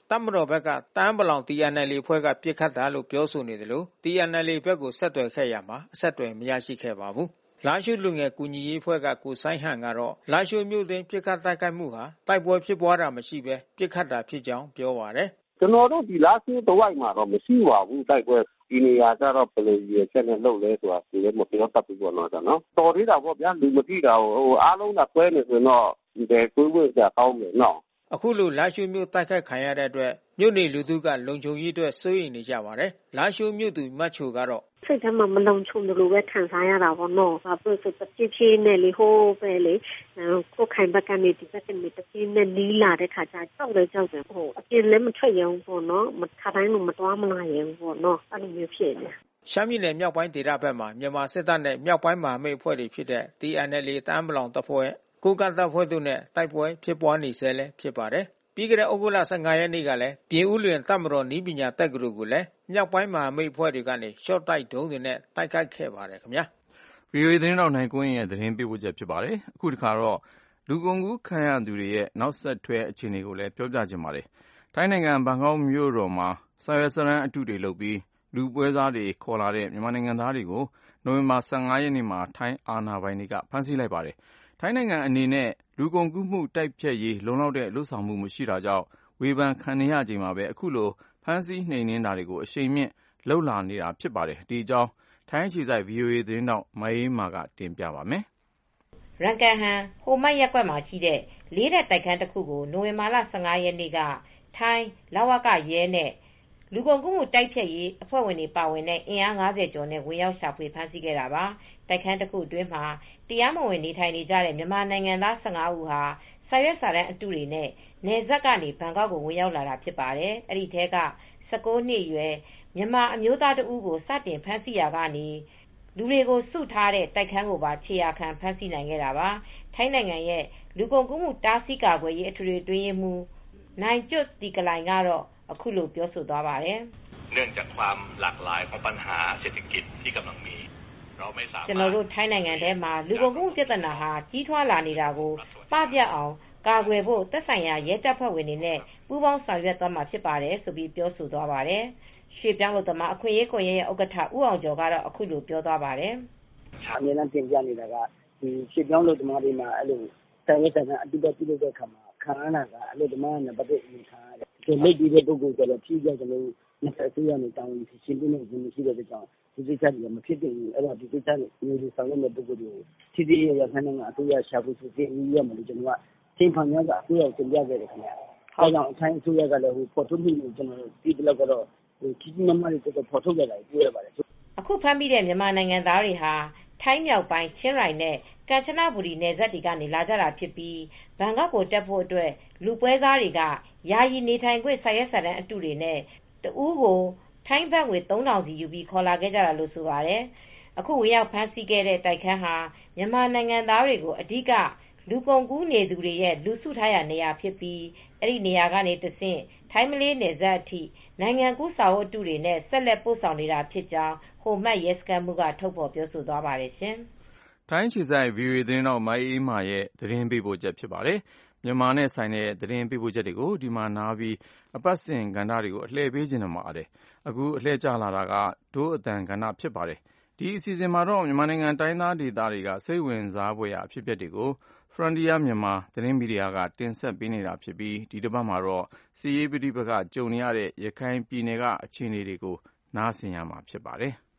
တပ်မတော်ဘက်ကတန်းပလောင် TNLA အဖွဲ့ကပစ်ခတ်တာလို့ပြောဆိုနေတယ်လို့ TNLA ဘက်ကိုဆက်သွယ်ခဲ့ရမှာအဆက်အသွယ်မရရှိခဲ့ပါဘူး။လားရှိုးလူငယ်ကူညီရေးအဖွဲ့ကကိုစိုင်းဟန်ကတော့လားရှိုးမြို့တွင်ပစ်ခတ်တိုက်ခိုက်မှုဟာတိုက်ပွဲဖြစ်ပွားတာမရှိဘဲပစ်ခတ်တာဖြစ်ကြောင်းပြောပါတယ်။ကျွန်တော်တို့ဒီလားရှိုးတဝိုက်မှာတော့မရှိပါဘူးတိုက်ပွဲဒီနေရာကျတော့ဘယ်လိုရည်ချက်နဲ့လုပ်လဲဆိုတာဒီလည်းမပြောတတ်ဘူးပေါ့နော်နော်တော်သေးတာပေါ့ဗျာလူမကြည့်တာဟိုအားလုံးကပွဲနေဆိုတော့ဒီကိုယ်ဝတ်ကြကောင်းတယ်နော်အခုလိုလားရှိုးမြို့တိုက်ခိုက်ခံရတဲ့အတွက်မြို့နေလူထုကလုံခြုံရေးအတွက်စိုးရိမ်နေကြပါတယ်လားရှိုးမြို့သူမတ်ချိုကတော့စိတ်ထဲမှာမလုံခြုံလို့ပဲခံစားရတာပေါ့နော်။ဘာဖြစ်လို့ဆိုတဖြည်းနဲ့လေဟိုးပဲလေကိုခိုင်ဘက်ကနေဒီဘက်ကနေတဖြည်းနဲ့နီးလာတဲ့ခါကျကြောက်တယ်ဟိုအပြင်လည်းမထွက်ရဘူးပေါ့နော်။မခါတိုင်းလို့မတွားမလာရဘူးပေါ့နော်။အဲ့လိုမျိုးဖြစ်နေရှမ်းပြည်နယ်မြောက်ပိုင်းဒေသဘက်မှာမြန်မာစစ်တပ်နဲ့မြောက်ပိုင်းမဟာမိတ်အဖွဲ့တွေဖြစ်တဲ့ TNLA တန်းပလောင်တပ်ဖွဲ့ကိုကန့်တပ်ဖွဲ့တို့နဲ့တိုက်ပွဲဖြစ်ပွားနေဆဲလည်းဖြစ်ပါတယ်ပြီးခဲ့တဲ့ဩဂုတ်လ15ရက်နေ့ကလည်းပြင်ဦးလွင်တပ်မတော်နည်းပညာတက္ကသိုလ်ကိုလည်းမြောက်ပိုင်းမဟာမိတ်အဖွဲ့တွေကနေရှော့တိုက်ဒုံးတွေနဲ့တိုက်ခိုက်ခဲ့ပါတယ်ခင်ဗျာ VOA သတင်းတော်နိုင်ကွင်းရဲ့သတင်းပေးပို့ချက်ဖြစ်ပါတယ်အခုတစ်ခါတော့လူကုန်ကူးခံရသူတွေရဲ့နောက်ဆက်တွဲအခြေအနေကိုလည်းပြောပြချင်ပါတယ်ထိုင်းနိုင်ငံဘန်ကောက်မြို့တော်မှာစာရွက်စာတမ်းအတုတွေလုပ်ပြီးလူပွဲစားတွေခေါ်လာတဲ့မြန်မာနိုင်ငံသားတွေကိုနိုဝင်ဘာ15ရက်နေ့မှာထိုင်းအာဏာပိုင်တွေကဖမ်းဆီးလိုက်ပါတယ်ထိုင်းနိုင်ငံအနေနဲ့လူကုန်ကူးမှုတိုက်ဖျက်ရေးလုံလောက်တဲ့လှုပ်ဆောင်မှုမရှိတာကြောင့်ဝေဖန်ခံနေရချိန်မှာပဲအခုလိုဖမ်းဆီးနှိမ်နင်းတာတွေကိုအရှိန်မြင့်လှုပ်လာနေတာဖြစ်ပါတယ်ဒီအကြောင်းထိုင်းအခြေစိုက် VOA သတင်းတောက်မအေးမာကတင်ပြပါမယ်ရန်ကန်ဟန်ဟိုမတ်ရက်ကွက်မှာရှိတဲ့လေးတဲ့တိုက်ခန်းတစ်ခုကိုနိုဝင်ဘာလ15ရက်နေ့ကထိုင်းလဝကရဲနဲ့လူကုန်ကူးမှုတိုက်ဖျက်ရေးအဖွဲ့ဝင်တွေပါဝင်တဲ့အင်အား90ကျော်နဲ့ဝင်ရောက်ရှာဖွေဖမ်းဆီးခဲ့တာပါတိုက်ခန်းတစ်ခုအတွင်းမှာတရားမဝင်နေထိုင်နေကြတဲ့မြန်မာနိုင်ငံသား15ဦးဟာစာရွက်စာတမ်းအတုတွေနဲ့နယ်စပ်ကနေဘန်ကောက်ကိုဝင်ရောက်လာတာဖြစ်ပါတယ်။အဲဒီထဲက19နှစ်အရွယ်မြန်မာအမျိုးသားတဦးကိုစတင်ဖမ်းဆီးရာကနေလူတွေကိုစုထားတဲ့တိုက်ခန်းကိုပါခြေရာခံဖမ်းဆီးနိုင်ခဲ့တာပါ။ထိုင်းနိုင်ငံရဲ့လူကုန်ကူးမှုတားဆီးကာကွယ်ရေးအထွေထွေအတွင်းရေးမှူးနိုင်ကျွတ်တီကလိုင်ကတော့အခုလိုပြောဆိုသွားပါတယ်။เนื่องจากความหลากหลายของปัญหาเศรษฐกิจที่กำลังมีကျွန်တော်တို့ထိုင်းနိုင်ငံထဲမှာလူကုန်ကူးပြဿနာဟာကြီးထွားလာနေတာကိုပပျက်အောင်ကာကွယ်ဖို့သက်ဆိုင်ရာရဲတပ်ဖွဲ့ဝင်တွေနဲ့ပူးပေါင်းဆောင်ရွက်သွားမှာဖြစ်ပါတယ်ဆိုပြီးပြောဆိုသွားပါတယ်။ရွှေပြောင်းလို့တမအခွင့်အရေးကွန်ရက်ရဲ့ဥက္ကဋ္ဌဦးအောင်ကျော်ကတော့အခုလိုပြောသွားပါတယ်။အမြဲတမ်းတင်ပြနေတာကဒီရွှေပြောင်းလို့တမတွေမှာအဲ့လိုတိုင်းရေးတိုင်းအတူတူပြုလုပ်တဲ့အခါမှာခံရတာကအလို့တမနဲ့ပတ်သက်နေခံရတယ်။ဒီလက်ပြီးတဲ့ပုဂ္ဂိုလ်ကျတော့ဖြည့်ကြတယ်လို့နှစ်အစိုးရနဲ့တောင်းရင်ရှင်းပြနေခြင်းမရှိတဲ့ကြောင့်ဒီကိစ္စတွေမဖြစ်တဲ့အဲ့တော့ဒီကိစ္စမျိုးတွေဆောင်ရွက်တဲ့ပုဂ္ဂိုလ်တွေကိုထိထိရရဆန်းနေအစိုးရရှာဖို့ဆိုပြီးရမယ်လို့ကျွန်တော်ကချိန်ဖန်ရကအစိုးရကိုတင်ပြခဲ့တယ်ခင်ဗျာ။အဲကြောင့်အထိုင်းအစိုးရကလည်းပေါ်ထုတ်မှုကိုကျွန်တော်ဒီဘလောက်ကတော့ကြီးကြီးမားမားတွေတော့ပေါ်ထုတ်ကြတာတွေ့ရပါတယ်။အခုဖမ်းမိတဲ့မြန်မာနိုင်ငံသားတွေဟာထိုင်းမြောက်ပိုင်းချင်းရိုင်နဲ့ကမ်ချနဘူရီနယ်စပ်တွေကနေလာကြတာဖြစ်ပြီးဘန်ကောက်ကိုတက်ဖို့အတွက်လူပွဲစားတွေကယာယီနေထိုင်ခွင့်စာရွက်စာတမ်းအတုတွေနဲ့တဦးကိုထိုင်းဘတ်ငွေ3000စီယူပြီးခေါ်လာခဲ့ကြတာလို့ဆိုပါတယ်။အခုဝင်ရောက်ဖမ်းဆီးခဲ့တဲ့တိုက်ခန်းဟာမြန်မာနိုင်ငံသားတွေကိုအဓိကလူကုန်ကူးနေသူတွေရဲ့လူစုထားရနေရာဖြစ်ပြီးအဲ့ဒီနေရာကနေတဆင့်ထိုင်းမလေးနယ်စပ်အထိနိုင်ငံကူးစာအုပ်အတုတွေနဲ့ဆက်လက်ပို့ဆောင်နေတာဖြစ်ကြောင်းဟိုမတ်ရဲစခန်းမှုကထုတ်ဖော်ပြောဆိုသွားပါတယ်ရှင်။ထိုင်းအခြေစိုက် VOA သတင်းတော်မအေးမာရဲ့သတင်းပေးပို့ချက်ဖြစ်ပါတယ်။မြန်မာနဲ့ဆိုင်တဲ့သတင်းပေးပို့ချက်တွေကိုဒီမှာနားပြီးအပတ်စဉ်ကဏ္ဍတွေကိုအလှည့်ပေးခြင်းနဲ့မှာပါတယ်။အခုအလှည့်ကျလာတာကဒို့အတန်ကဏ္ဍဖြစ်ပါတယ်။ဒီအစီအစဉ်မှာတော့မြန်မာနိုင်ငံတိုင်းသားဒေသတွေကစိတ်ဝင်စားဖွယ်ရာအဖြစ်အပျက်တွေကို Frontier မြန်မာသတင်းမီဒီယာကတင်ဆက်ပေးနေတာဖြစ်ပြီးဒီတစ်ပတ်မှာတော့စီးရေးပဋိပက္ခကြုံနေရတဲ့ရခိုင်ပြည်နယ်ကအခြေအနေတွေကိုနားဆင်ရမှာဖြစ်ပါတယ်။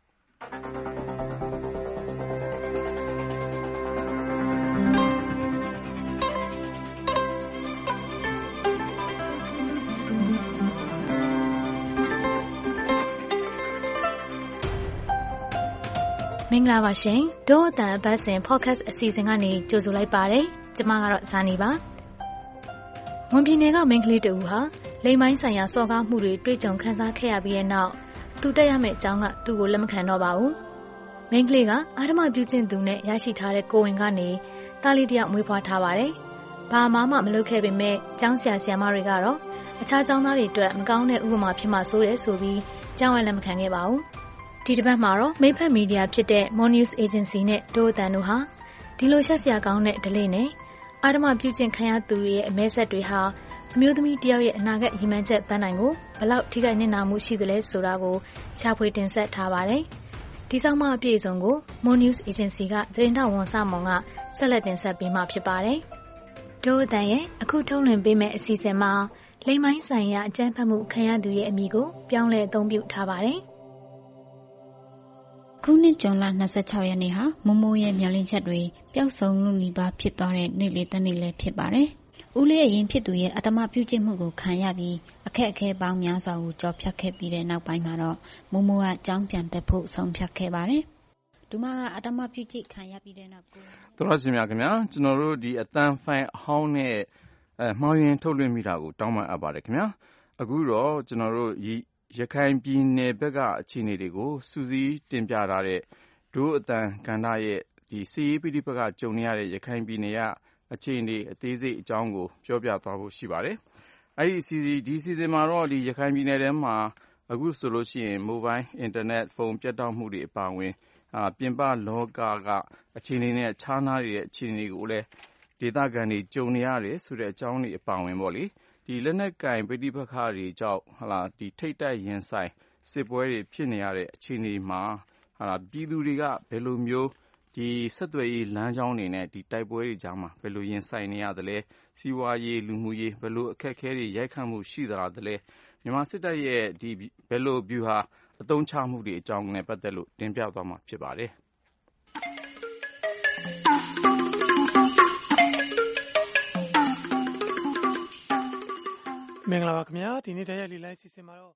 မင်္ဂလာပါရှင်ဒို့အတန်အပတ်စဉ် podcast အစီအစဉ်ကနေကြိုဆိုလိုက်ပါတယ်ကျမကတော့ဇာနီပါမွန်ပြည်နယ်ကမိန်းကလေးတဦးဟာလိမ်ပိုင်းဆိုင်ရာစော်ကားမှုတွေတွေ့ကြုံခံစားခဲ့ရပြီးတဲ့နောက်သူတက်ရမယ့်အကြောင်းကသူ့ကိုလက်မခံတော့ပါဘူးမိန်းကလေးကအာဓမပြုကျင့်သူနဲ့ရရှိထားတဲ့ကိုဝင်ကနေသားလေးတယောက်မွေးဖွားထားပါတယ်ဘာမှမလုပ်ခဲ့ပေမဲ့ကျောင်းဆရာဆရာမတွေကတော့အခြားကျောင်းသားတွေအတွက်မကောင်းတဲ့ဥပမာဖြစ်မှဆိုးတယ်ဆိုပြီးကျောင်းဝဲလက်မခံခဲ့ပါဘူးဒီတစ်ပတ်မှာတော့မိဖက်မီဒီယာဖြစ်တဲ့ Mon News Agency နဲ့ဒို့အတန်တို့ဟာဒီလိုရှက်စရာကောင်းတဲ့ဒလိနဲ့အာဓမပြုကျင့်ခံရသူတွေရဲ့အမဲဆက်တွေဟာအမျိုးသမီးတယောက်ရဲ့အနာဂတ်ရည်မှန်းချက်ပန်းတိုင်ကိုဘယ်လောက်ထိခိုက်နစ်နာမှုရှိသလဲဆိုတာကိုရှာဖွေတင်ဆက်ထားပါတယ်။ဒီဆောင်မအပြည့်အစုံကို Moon News Agency ကသတင်းထောက်ဝန်စမောင်ကဆက်လက်တင်ဆက်ပေးမှာဖြစ်ပါတယ်။ဒို့အတန်ရဲ့အခုထုတ်လွှင့်ပေးမယ့်အစီအစဉ်မှာလိမ်မိုင်းဆိုင်ရာအကြမ်းဖက်မှုခံရသူရဲ့အမည်ကိုပြောင်းလဲအသုံးပြုထားပါတယ်။ခုနှစ်ဇွန်လ26ရက်နေ့ဟာမိုးမိုးရဲ့မျှော်လင့်ချက်တွေပျောက်ဆုံးလူနီးပါးဖြစ်သွားတဲ့နေ့လေးတစ်နေ့လည်းဖြစ်ပါတယ်။ဦးလေးအရင်ဖြစ်သူရဲ့အတ္တမပြုကျင့်မှုကိုခံရပြီးအခက်အခဲပေါင်းများစွာကိုကြော်ဖြတ်ခဲ့ပြီးတဲ့နောက်ပိုင်းမှာတော့မိုးမိုးကကြောင်းပြန်တက်ဖို့ဆုံးဖြတ်ခဲ့ပါတယ်။ဒီမှာကအတ္တမပြုကျင့်ခံရပြီးတဲ့နောက်ကိုတော်ရရှင်များခင်ဗျာကျွန်တော်တို့ဒီအတန်ဖိုင်အဟောင်းနဲ့မှောင်ရင်ထုတ်လွှင့်မိတာကိုတောင်းပန်အပ်ပါတယ်ခင်ဗျာအခုတော့ကျွန်တော်တို့ရခိုင်ပြည်နယ်ဘက်ကအခြေအနေတွေကိုစူးစီးတင်ပြထားတဲ့ဒို့အတန်ကန္တာရဲ့ဒီစီအေးပီဒီဘက်ကကြုံနေရတဲ့ရခိုင်ပြည်နယ်ကအခြေအနေအသေးစိတ်အကြောင်းကိုပြောပြသွားဖို့ရှိပါတယ်အဲ့ဒီဒီစီစဉ်မှာတော့ဒီရခိုင်ပြည်နယ်ထဲမှာအခုဆိုလို့ရှိရင်မိုဘိုင်းအင်တာနက်ဖုန်းပြတ်တောက်မှုတွေအပါအဝင်ပြင်ပလောကကအခြေအနေနဲ့ခြားနားနေတဲ့အခြေအနေကိုလည်းဒေသခံတွေကြုံနေရတယ်ဆိုတဲ့အကြောင်းတွေအပါအဝင်ပေါ့လေဒီလက်နက်ကင်ပဋိပက္ခတွေကြောင့်ဒီထိတ်တိုက်ရင်ဆိုင်စစ်ပွဲတွေဖြစ်နေရတဲ့အခြေအနေမှာပြည်သူတွေကဘယ်လိုမျိုးဒီဆက်သွယ်ရေးလမ်းကြောင်းတွေနဲ့ဒီတိုက်ပွဲတွေကြားမှာဘယ်လိုရင်ဆိုင်နေရသလဲစီးပွားရေးလူမှုရေးဘယ်လိုအခက်အခဲတွေရိုက်ခတ်မှုရှိသလဲမြန်မာစစ်တပ်ရဲ့ဒီဘယ်လိုဗျူဟာအသုံးချမှုတွေအကြောင်းနဲ့ပတ်သက်လို့တင်ပြသွားမှာဖြစ်ပါတယ်မင်္ဂလာပါခင်ဗျာဒီနေ့တရားလီလိုက်စီစဉ်မှာတော့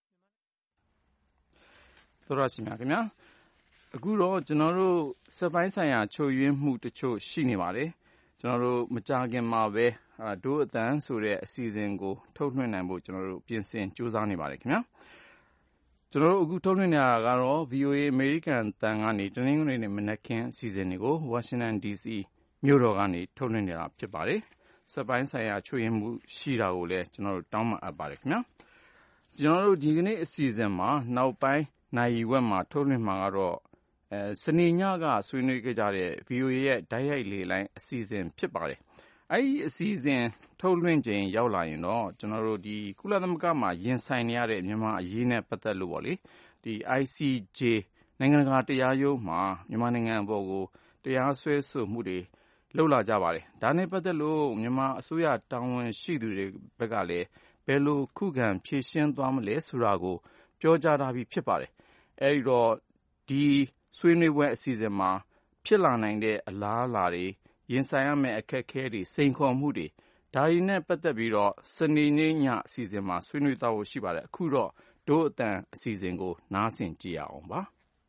သောရရှိမြခင်ဗျာအခုတော့ကျွန်တော်တို့စက်ပိုင်းဆိုင်ရာချုပ်ယွင်းမှုတချို့ရှိနေပါတယ်ကျွန်တော်တို့မကြာခင်မှာပဲဒို့အတန်ဆိုတဲ့အစီအစဉ်ကိုထုတ်လွှင့်နိုင်ဖို့ကျွန်တော်တို့ပြင်ဆင်ကြိုးစားနေပါတယ်ခင်ဗျာကျွန်တော်တို့အခုထုတ်လွှင့်နေတာကတော့ VOA American တန်ကနေတနင်္ဂနွေနေ့မနက်ခင်းအစီအစဉ်တွေကို Washington DC မြို့တော်ကနေထုတ်လွှင့်နေတာဖြစ်ပါတယ်စက်ပိုင်းဆိုင်ရာချွေရင်မှုရှိတာကိုလည်းကျွန်တော်တို့တောင်းပန်အပ်ပါတယ်ခင်ဗျာကျွန်တော်တို့ဒီကနေ့အစီအစဉ်မှာနောက်ပိုင်းနိုင်ဝက်မှာထုတ်လွှင့်မှာကတော့စနေညကဆွေးနွေးခဲ့ကြတဲ့ VOA ရဲ့ဓာတ်ရိုက်လေလိုင်းအစီအစဉ်ဖြစ်ပါတယ်အဲဒီအစီအစဉ်ထုတ်လွှင့်ချိန်ရောက်လာရင်တော့ကျွန်တော်တို့ဒီကုလသမဂ္ဂမှာရင်ဆိုင်နေရတဲ့မြန်မာအရေးနဲ့ပတ်သက်လို့ပေါ့လေဒီ ICJ နိုင်ငံတကာတရားရုံးမှာမြန်မာနိုင်ငံအပေါ်ကိုတရားစွဲဆိုမှုတွေလှုပ်လာကြပါတယ်ဒါနဲ့ပတ်သက်လို့မြန်မာအစိုးရတာဝန်ရှိသူတွေဘက်ကလည်းဘယ်လိုခုခံဖြေရှင်းသွားမလဲဆိုတာကိုပြောကြားထားပြီးဖြစ်ပါတယ်အဲဒီတော့ဒီဆွေးနွေးပွဲအစီအစဉ်မှာဖြစ်လာနိုင်တဲ့အလားအလာတွေရင်ဆိုင်ရမယ့်အခက်အခဲတွေစိန်ခေါ်မှုတွေဒါတွေနဲ့ပတ်သက်ပြီးတော့စနေနေ့ညအစီအစဉ်မှာဆွေးနွေးသွားဖို့ရှိပါတယ်အခုတော့ဒို့အတန်အစီအစဉ်ကိုနားဆင်ကြည့်ရအောင်ပါ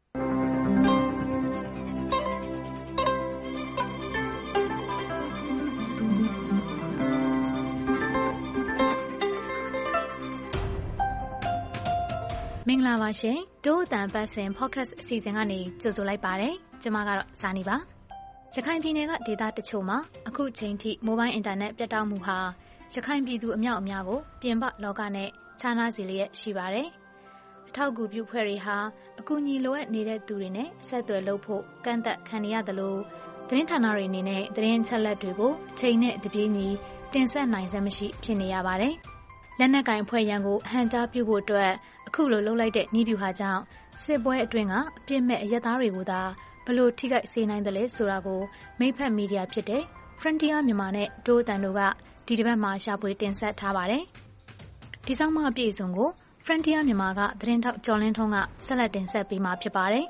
မင်္ဂလာပါရှင်ဒို့အတန်ပတ်စဉ် podcast အစီအစဉ်ကနေကြိုဆိုလိုက်ပါတယ်ကျွန်မကတော့ဇာနီပါရခိုင်ပြည်နယ်ကဒေသတချို့မှာအခုချိန်ထိမိုဘိုင်းအင်တာနက်ပြတ်တောက်မှုဟာရခိုင်ပြည်သူအများအပြားကိုပြင်ပလောကနဲ့ခြားနားစေလျက်ရှိပါတယ်အထောက်အကူပြုဖွဲ့တွေဟာအကူအညီလိုအပ်နေတဲ့သူတွေနဲ့ဆက်သွယ်လုပ်ဖို့ကန့်သက်ခံရသလိုသတင်းဌာနတွေအနေနဲ့သတင်းချက်လက်တွေကိုအချိန်နဲ့တပြေးညီတင်ဆက်နိုင်စမရှိဖြစ်နေရပါတယ်လက်နက်ကင်ဖွဲ့ရန်ကိုဟန်တာပြုဖို့အတွက်အခုလိုလှုပ်လိုက်တဲ့နည်းဗျူဟာကြောင့်စစ်ပွဲအတွင်းကအပြစ်မဲ့အရက်သားတွေကိုသာဘလို့ထိခိုက်စေနိုင်တယ်လဲဆိုတာကိုမိဖက်မီဒီယာဖြစ်တဲ့ Frontier မြန်မာနဲ့ဒို့အတန်တို့ကဒီတစ်ပတ်မှာရှာဖွေတင်ဆက်ထားပါတယ်ဒီဆောင်မအပြည့်အစုံကို Frontier မြန်မာကသတင်းထောက်ကျော်လင်းထုံးကဆက်လက်တင်ဆက်ပေးမှာဖြစ်ပါတယ်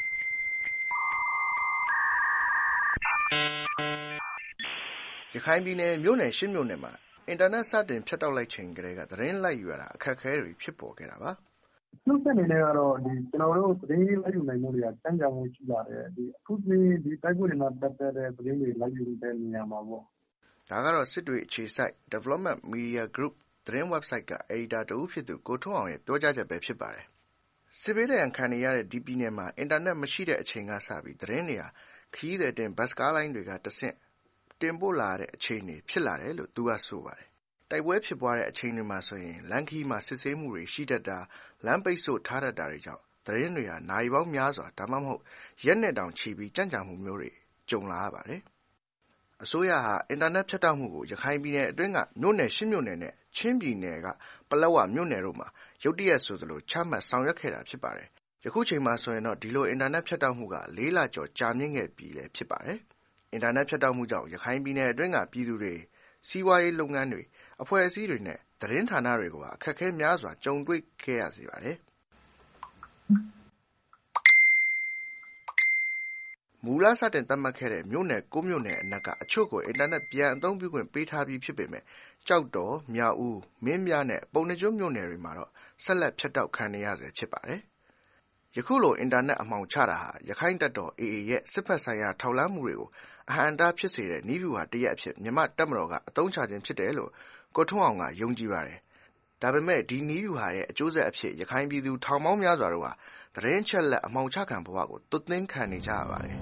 ရခိုင်ပြည်နယ်မြို့နယ်ရှစ်မြို့နယ်မှာအင်တာနက်စတင်ဖြတ်တောက်လိုက်ချိန်ကလေးကသတင်းလိုက်ယူရတာအခက်အခဲတွေဖြစ်ပေါ်ခဲ့တာပါနှုတ်ဆက်နေနဲ့ကတော့ကျွန်တော်တို့သတင်းလိုက်ယူနိုင်မှုတွေကတန်းကြမှုရှိလာတယ်အခုဒီတိုက်ပွဲတွေမှာပတ်သက်တဲ့သတင်းတွေလိုက်ယူတဲ့နေရာမှာပေါ့ဒါကတော့စစ်တွေအခြေစိုက် Development Media Group သတင်း website က editor တဦးဖြစ်သူကိုထွန်းအောင်ရဲ့ပြောကြားချက်ပဲဖြစ်ပါတယ်စစ်ဘေးဒဏ်ခံနေရတဲ့ဒီပြည်နယ်မှာအင်တာနက်မရှိတဲ့အချိန်ကစပြီးသတင်းတွေဟာခရီးသည်တင်ဘတ်ကားလိုင်းတွေကတဆင့်တင်ပို့လာတဲ့အခြေအနေဖြစ်လာတယ်လို့သူကဆိုပါတယ်တိုက်ပွဲဖြစ်ပွားတဲ့အချိန်တွေမှာဆိုရင်လမ်းခီးမှာစစ်ဆေးမှုတွေရှိတတ်တာလမ်းပိတ်ဆို့ထားတတ်တာတွေကြောင့်သတင်းတွေဟာနာရီပေါင်းများစွာဒါမှမဟုတ်ရက်နဲ့တောင်ချီပြီးကြန့်ကြာမှုမျိုးတွေကြုံလာရပါတယ်အစိုးရဟာအင်တာနက်ဖြတ်တောက်မှုကိုရခိုင်ပြည်နယ်အတွင်းကမြို့နယ်10မြို့နယ်နဲ့ချင်းပြည်နယ်ကပလက်ဝမြို့နယ်တို့မှာရုတ်တရက်ဆိုသလိုချမှတ်ဆောင်ရွက်ခဲ့တာဖြစ်ပါတယ်။ယခုချိန်မှာဆိုရင်တော့ဒီလိုအင်တာနက်ဖြတ်တောက်မှုက4လကျော်ကြာမြင့်ခဲ့ပြီလည်းဖြစ်ပါတယ်။အင်တာနက်ဖြတ်တောက်မှုကြောင့်ရခိုင်ပြည်နယ်အတွင်းကပြည်သူတွေစီးပွားရေးလုပ်ငန်းတွေအဖွဲ့အစည်းတွေနဲ့သတင်းဌာနတွေကိုအခက်အခဲများစွာကြုံတွေ့ခဲ့ရစေပါတယ်။မူလစတင်သတ်မှတ်ခဲ့တဲ့မြို့နယ်9မြို့နယ်အနက်ကအချို့ကိုအင်တာနက်ပြန်အသုံးပြုခွင့်ပေးထားပြီးဖြစ်ပေမဲ့ကျောက်တော်၊မြောက်ဦး၊မင်းပြားနဲ့ပုဏ္ဏားကျွန်းမြို့နယ်တွေမှာတော့ဆက်လက်ဖြတ်တောက်ခံနေရဆဲဖြစ်ပါတယ်။ယခုလိုအင်တာနက်အမှောင်ချတာဟာရခိုင့်တပ်တော် AA ရဲ့စစ်ဘက်ဆိုင်ရာထောက်လှမ်းမှုတွေကိုအဟန့်အတားဖြစ်စေတဲ့နည်းဗျူဟာတစ်ရပ်အဖြစ်မြန်မာ့တပ်မတော်ကအသုံးချခြင်းဖြစ်တယ်လို့ကိုထွန်းအောင်ကယုံကြည်ပါတယ်။ဒါပေမဲ့ဒီနည်းဗျူဟာရဲ့အကျိုးဆက်အဖြစ်ရခိုင်ပြည်သူထောင်ပေါင်းများစွာတို့ဟာသတင်းအချက်အလက်အမှောင်ချခံဘဝကိုသွတ်သွင်းခံနေကြရပါတယ်။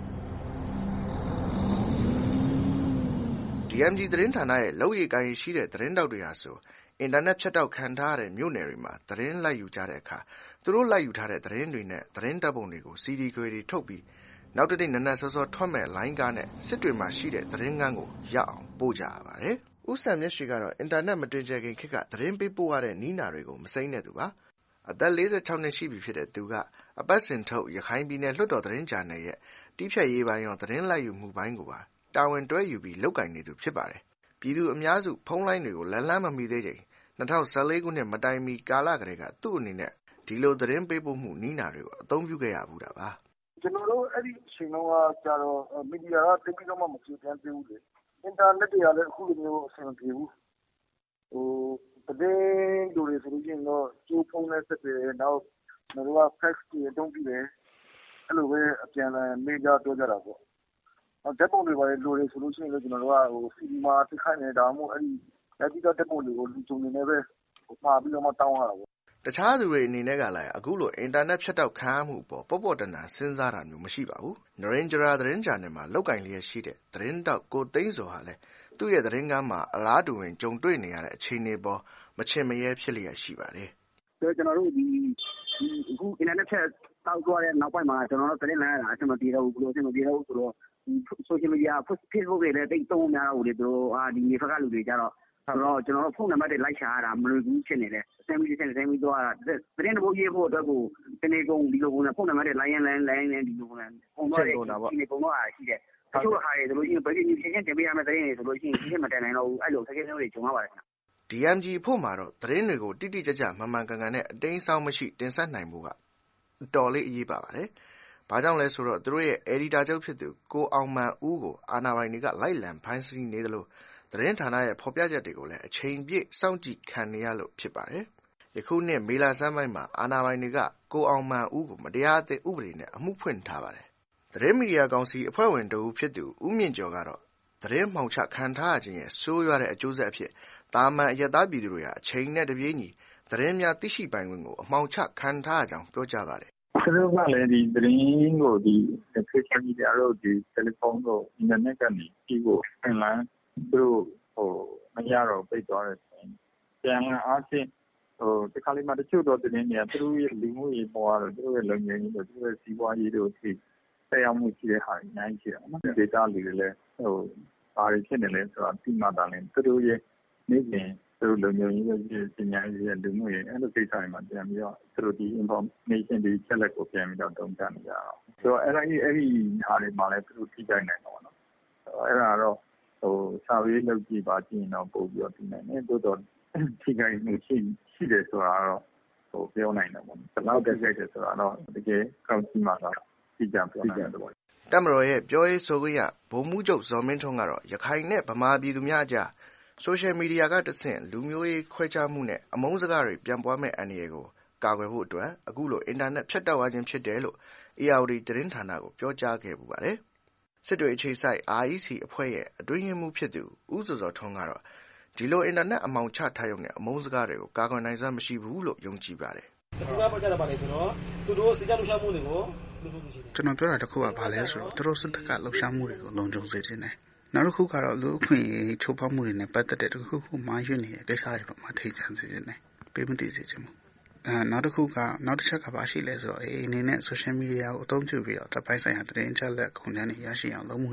DMG သတင်းဌာနရဲ့လုပ်ရည်ကိုင်ရည်ရှိတဲ့သတင်းထောက်တွေဟာဆိုအင်တာနက်ဖြတ်တောက်ခံထားရတဲ့မြို့နယ်တွေမှာသတင်းလိုက်ယူကြတဲ့အခါသူတို့လိုက်ယူထားတဲ့သတင်းတွေနဲ့သတင်းဓာတ်ပုံတွေကို CD ခွေတွေထုတ်ပြီးနောက်တစ်နေ့နက်နက်စောစောထွက်မဲ့လိုင်းကားနဲ့စစ်တွေမှာရှိတဲ့သတင်းခန်းကိုရောက်အောင်ပို့ကြရပါတယ်။ဦးစံမြတ်ရွှေကတော့အင်တာနက်မတွင်ကျယ်ခင်ခေတ်ကသတင်းပေးပို့ရတဲ့နည်းနာတွေကိုမစိမ်းတဲ့သူပါ။အသက်46နှစ်ရှိပြီဖြစ်တဲ့သူကအပတ်စဉ်ထုတ်ရခိုင်ပြည်နယ်လွှတ်တော်သတင်းဂျာနယ်ရဲ့တီးဖြတ်ရေးပိုင်းရောသတင်းလိုက်ယူမှုပိုင်းကိုပါတာဝန်တွဲယူပြီးလုပ်ကိုင်နေသူဖြစ်ပါတယ်။ပြည်သူအများစုဖုန်းလိုင်းတွေကိုလက်လှမ်းမမီသေးချိန်2014ခုနှစ်မတိုင်မီကာလကတည်းကသူ့အနေနဲ့ဒီလိုသတင်းပေးပို့မှုနည်းနာတွေကိုအသုံးပြုခဲ့ရဘူးတာပါ။ကျွန်တော်တို့အဲ့ဒီအချိန်တော့ကျတော့မီဒီယာကတိတ်ပြီးတော့မှမကြည့်ပြန်သေးဘူးလေ။အင်တာနက်တွေကလည်းအခုလိုမျိုးအဆင်မပြေဘူး။သတင်းတို့တွေဆိုလို့ရှိရင်တော့ကျိုးဖုန်းနဲ့ဆက်တယ်နောက်ကျွန်တော်တို့က fax တွေအသုံးပြုတယ်။အဲ့လိုပဲအပြန်အလှန်မေးကြပြောကြတာပေါ့။ဓာတ်ပုံတွေပါလေလိုတယ်ဆိုလို့ရှိရင်လည်းကျွန်တော်တို့ကစီဒီမှာတိခိုင်းနေတာမှမဟုတ်အဲ့ဒီလက်ပြီးတော့ဓာတ်ပုံတွေကိုလူကြုံနေနေပဲမှာပြီးတော့မှတောင်းရတာပေါ့တခြားသူတွေအနေနဲ့ကလည်းအခုလိုအင်တာနက်ဖြတ်တောက်ခံရမှုအပေါ်ပေါ့တနာစဉ်းစားတာမျိုးမရှိပါဘူးနရင်ဂျရာသတင်းဂျာနယ်မှာလောက်ကင်လျက်ရှိတဲ့သတင်းတောက်ကိုသိန်းစောဟာလည်းသူ့ရဲ့သတင်းကမ်းမှာအလားတူဝင်ကြုံတွေ့နေရတဲ့အခြေအနေပေါ်မချင်မရဲဖြစ်လျက်ရှိပါတယ်ကျွန်တော်တို့ဒီအခုအင်တာနက်ဖြတ်တောက်သွားတဲ့နောက်ပိုင်းမှာကျွန်တော်တို့သတင်းလာရတာအဆင်မပြေတော့ဘူးဘယ်လိုအဆင်မပြေတော့ဘူးဆိုတော့social media Facebook တွေလည်းတိတ်သုံးများတော့ဘူးလေသူတို့ဒီနေဖက်ကလူတွေကြတော့ဆိုတော့ကျွန်တော်တို့ဖုန်းနံပါတ်တွေလိုက်ရှာရတာမလွယ်ဘူးဖြစ်နေတယ်ဆမ်မီသွားတာသတင်းတပုတ်ရေးဖို့အတွက်ကိုတနေ့ကုန်ဒီလိုပုံနဲ့ဖုန်းနံပါတ်တွေလိုင်းဒီလိုပုံနဲ့ပုံတော့ဒီပုံတော့ရှိတယ်တချို့ဟာတွေဆိုလို့ရှိရင်ဘယ်လိုရှင်းရှင်းတင်ပြရမယ့်သတင်းတွေဆိုလို့ရှိရင်ဒီမတန်နိုင်တော့ဘူးအဲ့လိုခက်ခဲမျိုးတွေကြုံရပါတယ်ခင်ဗျ DMG ဖို့မှာတော့သတင်းတွေကိုတိတိကျကျမှန်မှန်ကန်ကန်နဲ့အတင်းဆောင်မရှိတင်ဆက်နိုင်ဖို့ကတော်လေးအရေးပါပါတယ်။ဘာကြောင့်လဲဆိုတော့သူတို့ရဲ့ editor ချုပ်ဖြစ်သူကိုအောင်မန်ဦးကိုအာဏာပိုင်တွေကလိုက်လံဖမ်းဆီးနေတယ်လို့သတင်းဌာနရဲ့ဖော်ပြချက်တွေကိုလည်းအချိန်ပြည့်စောင့်ကြည့်ခံနေရလို့ဖြစ်ပါတယ်။ယခုနှစ်မေလဆန်းပိုင်းမှာအာဏာပိုင်တွေကကိုအောင်မန်ဦးကိုမတရားအသင်းဥပဒေနဲ့အမှုဖွင့်ထားပါတယ်။သတင်းမီဒီယာကောင်စီအဖွဲ့ဝင်တဦးဖြစ်သူဦးမြင့်ကျော်ကတော့သတင်းမှောင်ချခံထားရခြင်းရဲ့ဆိုးရွားတဲ့အကျိုးဆက်အဖြစ်တာမန်အရပ်သားပြည်သူတွေဟာအချိန်နဲ့တပြေးညီသတင်းများသိရှိပိုင်ခွင့်ကိုအမှောင်ချခံထားရကြောင်းပြောကြားပါတယ်သူတို့ကလည်းဒီသတင်းကိုဒီ social media တို့ဒီတယ်လီဖုန်းတို့ internet ကနေကြည့်ဖို့အင်လန်းသူတို့မရတော့ပိတ်သွားတယ်ဆိုရင်ပြန်လာအားဖြင့်ဒီခါလေးမှာတချို့တော့သတင်းတွေကသူတို့ရဲ့လူမှုရေးပေါ်ကတော့သူတို့ရဲ့လုံခြုံရေးတို့သူတို့ရဲ့စီးပွားရေးတို့ဒီဆက်ရောက်မှုရှိတဲ့ဟာအများကြီးရှိတယ်နော်ဒေတာလူတွေလည်းဘာတွေဖြစ်နေလဲဆိုတာသိမှသာလဲသူတို့ရဲ့နေ့စဉ်သူတို့လုံခြုံရေးရဲ့ပညာရေးရဲ့လူမှုရေးအဲ့လိုကိစ္စတွေမှာပြန်ပြီးတော့သူတို့ဒီ information တွေချက်လက်ကိုပြန်ပြီးတော့တုံ့ပြန်နေကြအောင်ဆိုတော့အဲ့ဒီဟာတွေမှာလည်းသူတို့ထိကြိုက်နိုင်တော့နော်အဲ့ဒါတော့စာရေးလုပ်ကြည့်ပါကြည့်ရင်တော့ပို့ပြီးတော့ပြီးနိုင်တယ်တိုးတော့ထိကြိုက်မှုရှိတယ်ဆိုတာတော့ပြောနိုင်တယ်ပေါ့ဘယ်လောက်တက်ကြိုက်တယ်ဆိုတာတော့တကယ်ကောင်းစီမှာတော့သိကြပြောနိုင်တယ်ပေါ့တပ်မတော်ရဲ့ပြောရေးဆိုခွင့်ရဗိုလ်မှူးချုပ်ဇော်မင်းထွန်းကတော့ရခိုင်နဲ့ဗမာပြည်သူများအကြားဆိုရှယ်မီဒီယာကတဆင့်လူမျိုးရေးခွဲခြားမှုနဲ့အမုန်းစကားတွေပြန်ပွားမဲ့အန္တရာယ်ကိုကာကွယ်ဖို့အတွက်အခုလိုအင်တာနက်ဖြတ်တောက်ရခြင်းဖြစ်တယ်လို့ ARD သတင်းဌာနကိုပြောကြားခဲ့ပူပါတယ်။စစ်တွေအခြေစိုက် REC အဖွဲ့ရဲ့အတွင်းရေးမှူးဖြစ်သူဦးစောစောထွန်းကတော့ဒီလိုအင်တာနက်အမှောင်ချထားရုံနဲ့အမုန်းစကားတွေကိုကာကွယ်နိုင်စွမ်းမရှိဘူးလို့ယုံကြည်ပါတယ်။သူကပြောကြတာပါလေဆိုတော့သူတို့စစ်ကြောင်းလှုပ်ရှားမှုတွေကိုကျွန်တော်ပြောတာတစ်ခုကဘာလဲဆိုတော့သူတို့စစ်တပ်ကလှုပ်ရှားမှုတွေကိုလုံခြုံစေခြင်းနဲ့နောက်တစ်ခုကတော့လူ့အခွင့်အရေးချိုးဖောက်မှုတွေနဲ့ပတ်သက်တဲ့တစ်ခုခုမှားယွင်းနေတဲ့ကိစ္စတွေပေါ်မှာထိတ်ချမ်းစေခြင်းနဲ့ပေးမသိစေခြင်းမို့နောက်တစ်ချက်ကဘာရှိလဲဆိုတော့အနေနဲ့ social media ကိုအသုံးပြုပြီးတော့တပ်ပိုင်းဆိုင်ရာသတင်းချက်လက်ခုံတန်းတွေရရှိအောင်လုပ်မှုတွေ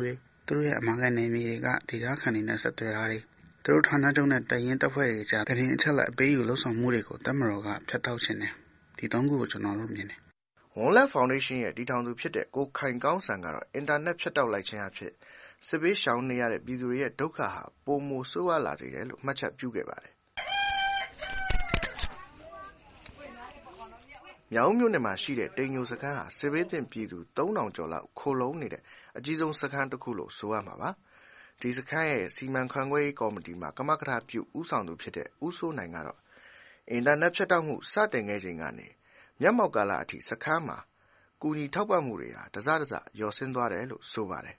သူတို့ရဲ့အမှန်ကန်နယ်မြေတွေကဒေသခံတွေနဲ့ဆက်သွယ်တာတွေသူတို့ဌာနချုပ်နဲ့တပ်ရင်းတပ်ဖွဲ့တွေကြားသတင်းအချက်အလက်အပေးအယူလှုပ်ဆောင်မှုတွေကိုတပ်မတော်ကဖျက်တောက်ခြင်းတယ်ဒီ3ခုကိုကျွန်တော်တို့မြင်တယ် Wonland Foundation ရဲ့တည်ထောင်သူဖြစ်တဲ့ကိုခိုင်ကောင်းစံကတော့အင်တာနက်ဖြတ်တောက်လိုက်ခြင်းအဖြစ်စစ်ဘေးရှောင်နေရတဲ့ပြည်သူတွေရဲ့ဒုက္ခဟာပိုမိုဆိုးဝါးလာစေတယ်လို့မှတ်ချက်ပြုခဲ့ပါတယ်မြောက်မြို့နယ်မှာရှိတဲ့တိမ်ညိုစခန်းဟာစစ်ဘေးသင့်ပြည်သူ3000ကျော်လောက်ခိုလုံနေတဲ့အကြီးဆုံးစခန်းတစ်ခုလို့ဆိုရမှာပါဒီစခန်းရဲ့စီမံခန့်ခွဲရေးကော်မတီမှာကမကထပြုဦးဆောင်သူဖြစ်တဲ့ဦးစိုးနိုင်ကတော့အင်တာနက်ဖြတ်တောက်မှုစတင်ခဲ့ချိန်ကနေမျက်မှောက်ကာလအထိစခန်းမှာကူညီထောက်ပံ့မှုတွေဟာတစတစလျော့ဆင်းသွားတယ်လို့ဆိုပါတယ်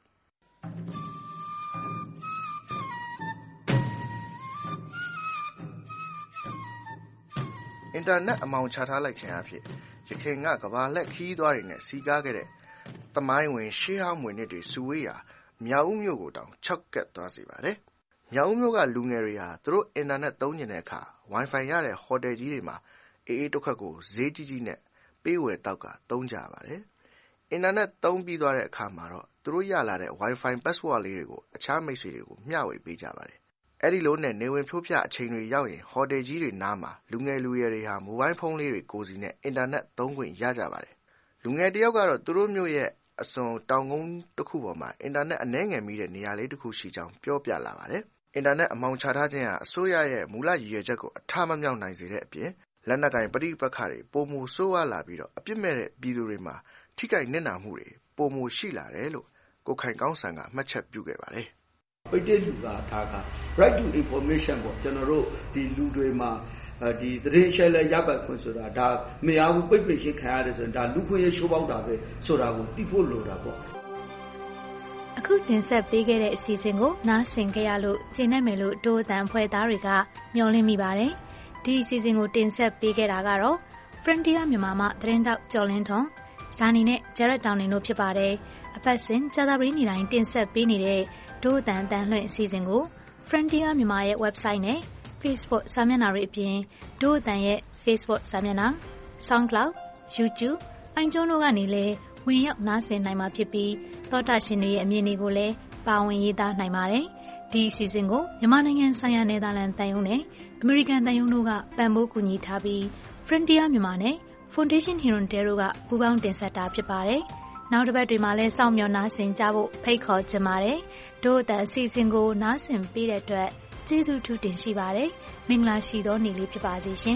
အင်တာနက်အမှောင်ချထားလိုက်ခြင်းအဖြစ်ရခိုင်ကကဘာလက်ခီးသွားတွေနဲ့စီကားခဲ့တဲ့သမိုင်းဝင်ရှေးဟောင်းမွေနှစ်တွေစုဝေးရာမြောက်ဦးမြို့ကိုတောင်ခြောက်ကပ်သွားစေပါတယ်မြောက်ဦးမြို့ကလူငယ်တွေဟာသူတို့အင်တာနက်သုံးကျင်တဲ့အခါ Wi-Fi ရတဲ့ဟိုတယ်ကြီးတွေမှာအေးတစ်ခွက်ကိုဈေးကြီးကြီးနဲ့ပေးဝယ်တောက်ကသုံးကြပါတယ်အင်တာနက်သုံးပြီးသွားတဲ့အခါမှာတော့သူတို့ရလာတဲ့ Wi-Fi password လေးတွေကိုအခြားမိတ်ဆွေတွေကိုမျှဝေပေးကြပါတယ်အဲ့ဒီလိုနဲ့နေဝင်ဖြိုးပြအချိန်တွေရောက်ရင်ဟိုတယ်ကြီးတွေနားမှာလူငယ်လူရွယ်တွေဟာမိုဘိုင်းဖုန်းလေးတွေကိုစီနဲ့အင်တာနက်သုံးခွင့်ရကြပါတယ်လူငယ်တယောက်ကတော့သူတို့မျိုးရဲ့အစွန်တောင်ကုန်းတစ်ခုပေါ်မှာအင်တာနက်အနှဲငယ်မိတဲ့နေရာလေးတစ်ခုရှိကြောင်းပြောပြလာပါတယ်အင်တာနက်အမှောင်ချထားခြင်းဟာအစိုးရရဲ့မူလရည်ရွယ်ချက်ကိုအထမမြောက်နိုင်စေတဲ့အပြင်လက်နက်ကင်ပဋိပက္ခတွေပုံမှုဆိုးဝါးလာပြီးတော့အပြစ်မဲ့တဲ့ပြည်သူတွေမှာထိခိုက်နစ်နာမှုတွေပုံမှုရှိလာတယ်လို့ကိုခိုင်ကောင်းစံကမှတ်ချက်ပြုခဲ့ပါတယ်ပိတ်တဲ့လူကဒါက right to information ပေါ့ကျွန်တော်တို့ဒီလူတွေမှာဒီသတင်းရှယ်လက်ရပတ်ခွင့်ဆိုတာဒါမရဘူးပိတ်ရှင်းခံရတယ်ဆိုရင်ဒါလူခွင့်ရရှိုးပေါက်တာပဲဆိုတာကိုသိဖို့လိုတာပေါ့အခုတင်ဆက်ပေးခဲ့တဲ့အစီအစဉ်ကိုနားဆင်ကြရလို့ကျေနပ်မယ်လို့ဒိုးအတန်ဖွဲ့သားတွေကမျှော်လင့်မိပါတယ်ဒီအစီအစဉ်ကိုတင်ဆက်ပေးခဲ့တာကတော့ Frontier မြန်မာမှသတင်းတောက်ကျော်လင်းထွန်းဇာနီနဲ့ Jared Downing တို့ဖြစ်ပါတယ်အပတ်စဉ်ကြာသပတေးနေ့တိုင်းတင်ဆက်ပေးနေတဲ့ဒိုးအတန်တန်လွှင့်အစီအစဉ်ကို Frontier မြန်မာရဲ့ website နဲ့ Facebook စာမျက်နှာတွေအပြင်ဒိုးအတန်ရဲ့ Facebook စာမျက်နှာ SoundCloud YouTube အိုင်ကျွန်းတို့ကနေလည်းဝင်ရောက်နားဆင်နိုင်မှာဖြစ်ပြီးသောတာရှင်တွေရဲ့အမြင်တွေကိုလည်းပါဝင်ရေးသားနိုင်ပါတယ်ဒီအစီအစဉ်ကိုမြန်မာနိုင်ငံဆိုင်ရာနယ်သာလန်တန်ယုံနဲ့အမေရိကန်တန်ယုံတို့ကပံ့ပိုးကူညီထားပြီး Frontier မြန်မာနဲ့ Foundation Hirondale တို့ကပူးပေါင်းတင်ဆက်တာဖြစ်ပါတယ်နောက်တစ်ပတ်တွေမှာလည်းစောင့်မျှော်နားဆင်ကြဖို့ဖိတ်ခေါ်ချင်ပါတယ်ဒို့အတန်အစီအစဉ်ကိုနားဆင်ပေးတဲ့အတွက်ကျေးဇူးထူးတင်ရှိပါတယ်မင်္ဂလာရှိသောနေ့လေးဖြစ်ပါစေရှင်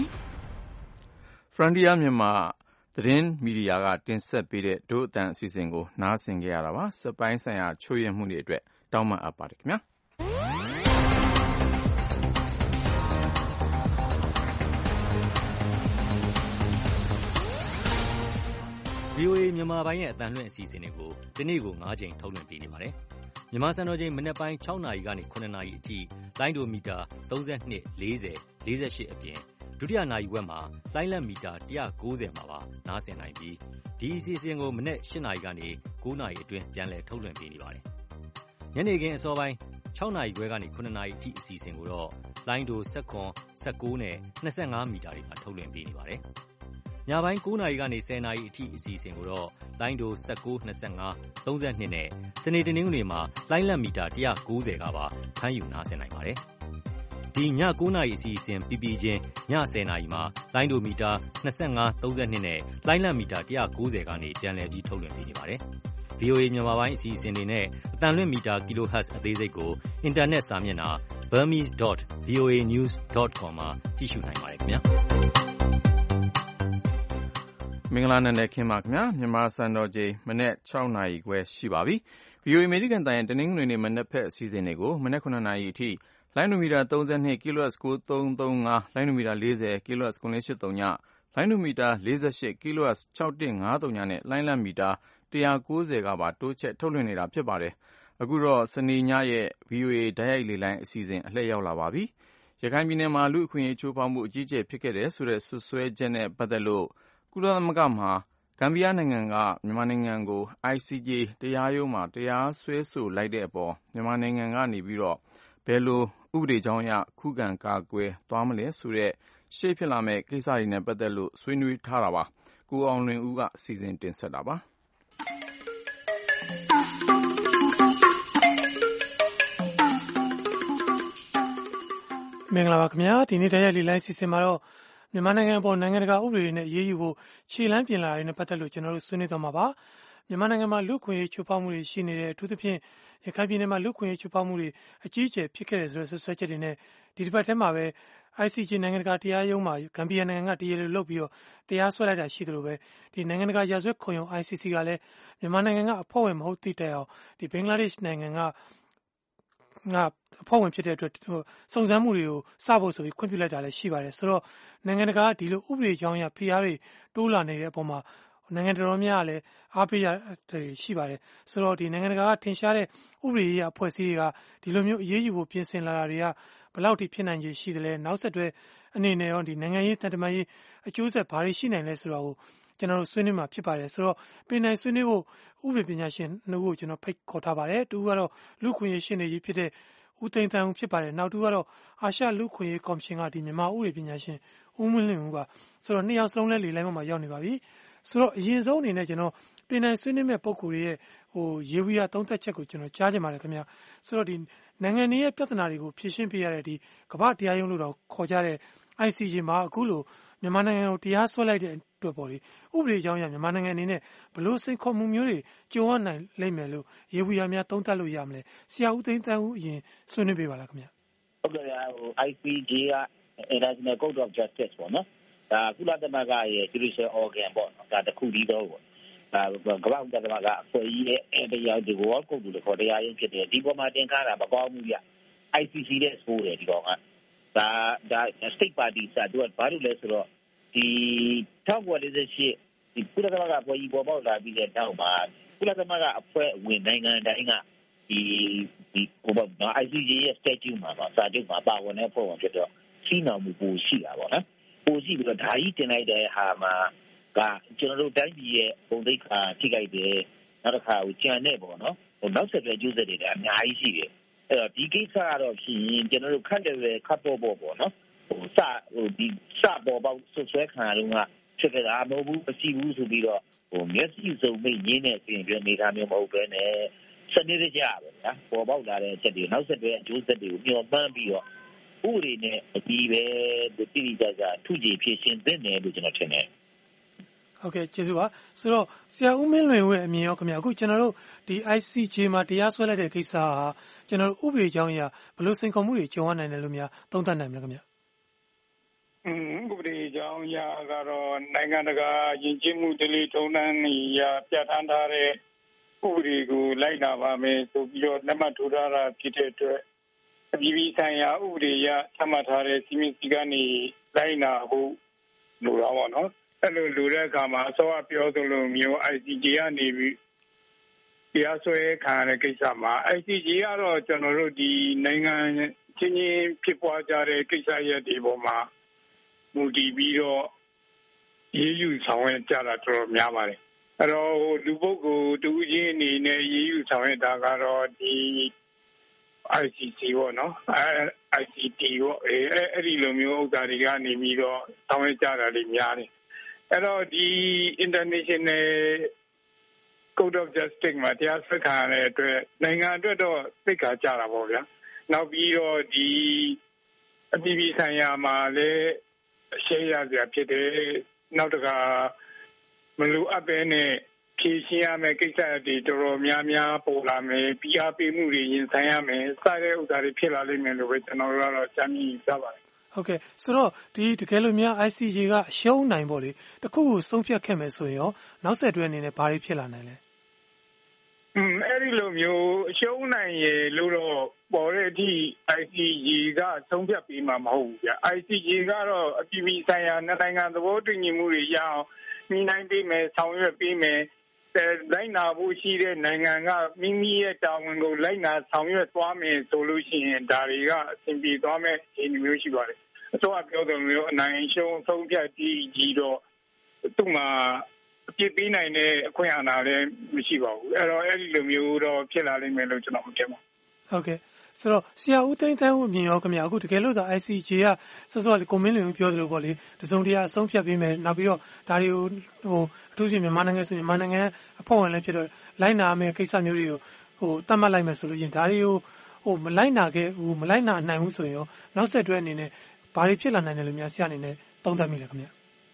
Frontier မြန်မာသတင်းမီဒီယာကတင်ဆက်ပေးတဲ့ဒို့အတန်အစီအစဉ်ကိုနားဆင်ကြရတာပါစပိုင်းဆိုင်ရာချို့ယွင်းမှုတွေအတွက်တောင်းပန်အပ်ပါတယ်ခင်ဗျာ VOA မြန်မာပိုင်းရဲ့အသံလွှင့်အစီအစဉ်တွေကိုဒီနေ့ကို9ချိန်ထုတ်လွှင့်ပေးနေပါတယ်။မြန်မာစံတော်ချိန်မနက်ပိုင်း6နာရီကနေ9နာရီအထိလိုင်းဒိုမီတာ32 40 48အပြင်ဒုတိယနာရီဝက်မှာလိုင်းလက်မီတာ190မှာပါနားဆင်နိုင်ပြီးဒီအစီအစဉ်ကိုမနက်8နာရီကနေ9နာရီအတွင်းပြန်လည်ထုတ်လွှင့်ပေးနေပါတယ်။ညနေခင်းအစောပိုင်း6နာရီခွဲကနေ9နာရီအထိအစီအစဉ်ကိုတော့လိုင်းဒို19နဲ့25မီတာတွေမှာထုတ်လွှင့်ပေးနေပါတယ်။ညပိုင်း9နာရီကနေ10နာရီအထိအစီအစဉ်ကိုတော့လိုင်းဒို19 25 32နဲ့စနေတနင်္ဂနွေမှာလိုင်းလက်မီတာ190ကပါဖမ်းယူနားဆင်နိုင်ပါတယ်။ဒီည9နာရီအစီအစဉ်ပြီးချင်းည10နာရီမှာလိုင်းဒိုမီတာ25 32နဲ့လိုင်းလက်မီတာ190ကနေပြန်လည်ပြီးထုတ်လွှင့်ပေးနေပါတယ်။ VOA မြန်မာပိုင်းအစီအစဉ်တွေနဲ့အတန်လွင့်မီတာ kHz အသေးစိတ်ကိုအင်တာနက်စာမျက်နှာ burmese.voanews.com မှာကြည့်ရှုနိုင်ပါတယ်ခင်ဗျာ။မင်္ဂလာနံနက်ခင်းပါခင်ဗျာမြန်မာစံတော်ချိန်မနေ့6နာရီခွဲရှိပါပြီ VOA အမေရိကန်တိုင်းတနင်္ဂနွေနေ့မနက်ဖက်အစီအစဉ်တွေကိုမနေ့9နာရီအထိလိုင်းနိုမီတာ32 kHz 9335လိုင်းနိုမီတာ40 kHz 9839လိုင်းနိုမီတာ48 kHz 6153နဲ့လိုင်းလံမီတာ190ကပါတိုးချက်ထုတ်လွှင့်နေတာဖြစ်ပါတယ်အခုတော့စနေညရဲ့ VOA ဓာတ်ရိုက်လေလိုင်းအစီအစဉ်အလှည့်ရောက်လာပါပြီရခိုင်ပြည်နယ်မှာလူအခွင့်အရေးချိုးဖောက်မှုအကြီးအကျယ်ဖြစ်ခဲ့တယ်ဆိုတဲ့ဆွဆွဲချက်နဲ့ပတ်သက်လို့ကုလသမဂ္ဂမှာဂမ်ဘီယာနိုင်ငံကမြန်မာနိုင်ငံကို ICJ တရားရုံးမှာတရားစွဲဆိုလိုက်တဲ့အပေါ်မြန်မာနိုင်ငံကနေပြီးတော့ဘယ်လိုဥပဒေကြောင်းအရခုခံကာကွယ်သွားမလဲဆိုတဲ့ရှေ့ဖြစ်လာမယ့်ကိစ္စတွေနဲ့ပတ်သက်လို့ဆွေးနွေးထားတာပါကိုအောင်လွင်ဦးကစီစဉ်တင်ဆက်တာပါမင်္ဂလာပါခင်ဗျာဒီနေ့တရားလီလိုင်းစီစဉ်မှာတော့မြန်မာနိုင်ငံပေါ်နိုင်ငံတကာဥပဒေတွေနဲ့အရေးယူဖို့ခြေလှမ်းပြင်လာတဲ့နဲ့ပတ်သက်လို့ကျွန်တော်တို့ဆွေးနွေးသွားမှာပါမြန်မာနိုင်ငံမှာလူ့ခွင့်ရေးချိုးဖောက်မှုတွေရှိနေတဲ့အထူးသဖြင့်ရခိုင်ပြည်နယ်မှာလူ့ခွင့်ရေးချိုးဖောက်မှုတွေအကြီးအကျယ်ဖြစ်ခဲ့တယ်ဆိုတဲ့ဆွဆွဲချက်တွေနဲ့ဒီတစ်ပတ်ထဲမှာပဲ ICJ နိုင်ငံတကာတရားရုံးမှာဂမ်ဘီယာနိုင်ငံကတရားလိုလုပ်ပြီးတော့တရားစွဲလိုက်တာရှိတယ်လို့ပဲဒီနိုင်ငံတကာရာဇဝတ်ခုံရုံး ICC ကလည်းမြန်မာနိုင်ငံကအဖွဲ့ဝင်မဟုတ်သည့်တိုင်အောင်ဒီဘင်္ဂလားဒေ့ရှ်နိုင်ငံကအဖွဲ့ဝင်ဖြစ်တဲ့အတွက်စုံစမ်းမှုတွေကိုစဖို့ဆိုပြီးခွင့်ပြုလိုက်တာလည်းရှိပါတယ်ဆိုတော့နိုင်ငံတကာကဒီလိုဥပဒေကြောင်းအရဖိအားတွေတိုးလာနေတဲ့အပေါ်မှာနိုင်ငံတော်တော်များများလည်းအားပေးရရှိပါတယ်ဆိုတော့ဒီနိုင်ငံတကာကထင်ရှားတဲ့ဥပဒေရေးအဖွဲ့အစည်းတွေကဒီလိုမျိုးအရေးယူဖို့ပြင်ဆင်လာတာတွေကဘယ်လောက်ထိဖြစ်နိုင်ခြေရှိသလဲနောက်ဆက်တွဲအနေနဲ့ရောဒီနိုင်ငံရေးတန်တမာရေးအကျိုးဆက်ဘာတွေရှိနိုင်လဲဆိုတာကိုကျွန်တော်တို့ဆွေးနွေးမှာဖြစ်ပါတယ်ဆိုတော့ပြည်နယ်ဆွေးနွေးဖို့ဥပဒေပညာရှင်တို့ကိုကျွန်တော်ဖိတ်ခေါ်ထားပါတယ်တူကတော့လူခွင့်ရေးရှင်းနေကြီးဖြစ်တဲ့ဦးသိန်းတန်းဦးဖြစ်ပါတယ်နောက်တူကတော့အာရှလူခွင့်ရေးကော်မရှင်ကဒီမြန်မာဥပဒေပညာရှင်ဦးမင်းလင်းဦးပါဆိုတော့နှစ်ယောက်စလုံးလည်းလေလိုင်းမှာရောက်နေပါပြီဆိုတော့အရင်ဆုံးအနေနဲ့ကျွန်တော်ပြည်နယ်ဆွေးနွေးမဲ့ပုံကိုယ်ရဲ့ရေဝီယာသုံးသက်ချက်ကိုကျွန်တော်ကြားချင်ပါတယ်ခင်ဗျာဆိုတော့ဒီနိုင်ငံရဲ့ပြဿနာတွေကိုဖြေရှင်းပေးရတဲ့ဒီကမ္ဘာတရားရုံးလို့တော့ခေါ်ကြတဲ့ ICJ မှာအခုလိုမြန်မာနိုင်ငံကိုတရားစွဲလိုက်တဲ့အတွက်ပေါ့လေဥပဒေကြောင်းအရမြန်မာနိုင်ငံအနေနဲ့ဘလို့စိန်ခေါ်မှုမျိုးတွေကြုံရနိုင်လိမ့်မယ်လို့ရေဝီယာများသုံးသပ်လို့ရမလဲဆရာဦးသိန်းတန်းဦးအရင်ဆွေးနွေးပေးပါလားခင်ဗျာဟုတ်ကဲ့ICJ က International Court of Justice ပေါ့နော်ဒါကုလသမဂ္ဂရဲ့ judicial organ ပေါ့နော်ဒါတခုတည်းတော့ပေါ့ဒါကမ္ဘာ့ကုလသမဂ္ဂအဖွဲ့ကြီးရဲ့တရားဒီ World Court လို့ခေါ်တရားရုံးဖြစ်တယ်ဒီပေါ်မှာတင်ကားတာမကောင်းဘူးဗျ ICC တဲ့ဆိုတယ်ဒီကောင်ကဒါ state party စာတော့ဘာလို့လဲဆိုတော့ဒီ1948ဒီကုလသမဂ္ဂအဖွဲ့ကြီးပေါ်ပေါက်လာပြီးတဲ့နောက်မှာကုလသမဂ္ဂအဖွဲ့ဝင်နိုင်ငံတိုင်းကဒီကိုပေါ့နော် ICJ ရဲ့ statute မှာစာချုပ်မှာပါဝင်တဲ့အဖွဲ့ဝင်ဖြစ်တော့စီးနှောင်မှုပိုရှိတာပေါ့နော်ပိုရှိပြီးတော့ဓာကြီးတင်လိုက်တဲ့ဟာမှာကကျွန်တော်တို့တိုင်းပြည်ရဲ့ပုံသိက္ခာထိခိုက်တယ်နောက်တစ်ခါကြံတဲ့ပေါ့နော်နောက်ဆက်တွဲကျိုးဆက်တွေလည်းအများကြီးရှိတယ်အဲ့တော့ဒီကိစ္စကတော့ဖြစ်ရင်ကျွန်တော်တို့ခတ်တယ်ပဲခတ်ပေါ်ပေါ့နော်ဒီစပေါ်ပေါက်ဆွဲခံရတော့ဖြစ်ကြတာမဟုတ်ဘူးမရှိဘူးဆိုပြီးတော့မျက်စိစုံမိတ်ရင်းနဲ့ပြင်ပြနေတာမျိုးမဟုတ်ပဲနဲ့စနစ်တကျပဲဗျာပေါ်ပေါက်လာတဲ့အချက်တွေနောက်ဆက်တွဲအကျိုးဆက်တွေကိုညှော်ပန်းပြီးတော့ဥပဒေနဲ့အပြီးပဲတိတိကျကျထုကြည်ဖြစ်ရှင်းသင့်တယ်လို့ကျွန်တော်ထင်တယ်ဟုတ်ကဲ့ကျေးဇူးပါဆိုတော့ဆရာဦးမင်းလွင်ရဲ့အမြင်ရောခင်ဗျာအခုကျွန်တော်တို့ဒီ ICJ မှာတရားစွဲလိုက်တဲ့ကိစ္စဟာကျွန်တော်တို့ဥပဒေကြောင်းအရဘယ်လိုစိန်ခေါ်မှုတွေကြုံရနိုင်တယ်လို့များသုံးသပ်နိုင်မလဲခင်ဗျာဥပဒေကြောင်းအရကတော့နိုင်ငံတကာယဉ်ကျေးမှုဓလေ့ထုံးတမ်းတွေအရပြဋ္ဌာန်းထားတဲ့ဥပဒေကိုလိုက်နာပါမယ်ဆိုပြီးတော့လက်မှတ်ထိုးထားတာဖြစ်တဲ့အတွက်အပြည်ပြည်ဆိုင်ရာဥပဒေအရသတ်မှတ်ထားတဲ့စီမံစည်းကမ်းတွေလိုက်နာဖို့လိုတာပေါ့နော်အဲ့လိုလိုတဲ့အခါမှာအစောကပြောသလိုမျိုး ICJ ကနေပြီးတရားစွဲခံရတဲ့ကိစ္စမှာ ICJ ကတော့ကျွန်တော်တို့ဒီနိုင်ငံချင်းချင်းဖြစ်ပွားကြတဲ့ကိစ္စရပ်တွေပေါ်မှာမူတည်ပြီးတော့ရေးယူဆောင်ရွက်ကြတာတော်တော်များပါတယ်အဲ့တော့လူပုဂ္ဂိုလ်တူချင်းအနေနဲ့ရေးယူဆောင်ရွက်တာကတော့ဒီ ICC ပေါ့နော်ICT ပေါ့အဲ့ဒီလိုမျိုးဥစ္စာတွေကနေပြီးတော့ဆောင်ရွက်ကြတာတွေများတယ်အဲ့တော့ဒီ International Court of Justice မှာတရားစွဲခံရတဲ့အတွက်နိုင်ငံအတွက်တော့သိက္ခာကျတာပေါ့ဗျာနောက်ပြီးတော့ဒီအပြည်ပြည်ဆိုင်ရာမှာလည်းအရှေ့ရစရာဖြစ်တယ်နောက်တကမလိုအပ်ပဲနဲ့ဖြေရှင်းရမယ့်ကိစ္စတွေတော်တော်များများပေါ်လာမယ်ပြီးအားပေးမှုတွေရင်ဆိုင်ရမယ်စတဲ့ဥစ္စာတွေဖြစ်လာလိမ့်မယ်လို့ပဲကျွန်တော်တို့ကတော့ကြားမြင်ကြပါတယ်ဟုတ်ကဲ့ဆိုတော့ဒီတကယ်လို့များ ICJ ကအရှုံးနိုင်ပေါ့လေတခုခုဆုံးဖြတ်ခဲ့မယ်ဆိုရင်ရောနောက်ဆက်တွဲအနေနဲ့ဘာတွေဖြစ်လာနိုင်လဲအဲ့ဒီလိုမျိုးအရှုံးနိုင်ရလို့တော့ပေါ်တဲ့အထိ ICJ ကဆုံးဖြတ်ပေးမှာမဟုတ်ဘူးဗျ။ ICJ ကတော့အပြည်ပြည်ဆိုင်ရာနိုင်ငံသဘောတူညီမှုတွေရအောင်ညှိနှိုင်းပေးမယ်ဆောင်ရွက်ပေးမယ်လိုက်နာဖို့ရှိတဲ့နိုင်ငံကမိမိရဲ့တာဝန်ကိုလိုက်နာဆောင်ရွက်သွားမယ်ဆိုလို့ရှိရင်ဒါတွေကအဆင်ပြေသွားမယ်ဒီမျိုးရှိပါတယ်။အစိုးရပြောတဲ့မျိုးအနိုင်ရှုံးဆုံးဖြတ်ကြီးတော့သူ့မှာအပြစ်ပေးနိုင်တဲ့အခွင့်အာဏာလည်းမရှိပါဘူးအဲ့တော့အဲ့ဒီလိုမျိုးတော့ဖြစ်လာလိမ့်မယ်လို့ကျွန်တော်မထင်ပါဘူးဟုတ်ကဲ့ဆိုတော့ဆရာဦးသိန်းတန်းဦးအမြင်ရောခင်ဗျာအခုတကယ်လို့သာ ICJ ကစောစောကကိုမင်းလွင်ဦးပြောသလိုပေါ့လေတစုံတရာအဆုံးဖြတ်ပေးမယ်နောက်ပြီးတော့ဒါတွေကိုအထူးဖြင့်မြန်မာနိုင်ငံဆိုရင်မြန်မာနိုင်ငံအဖွဲ့ဝင်လည်းဖြစ်တော့လိုက်နာမယ်ကိစ္စမျိုးတွေကိုသတ်မှတ်လိုက်မယ်ဆိုလို့ရင်ဒါတွေကိုမလိုက်နာခဲ့ဘူးမလိုက်နာနိုင်ဘူးဆိုရင်ရောနောက်ဆက်တွဲအနေနဲ့ဘာတွေဖြစ်လာနိုင်တယ်လို့များဆရာအနေနဲ့သုံးသပ်မိလဲခင်ဗျာ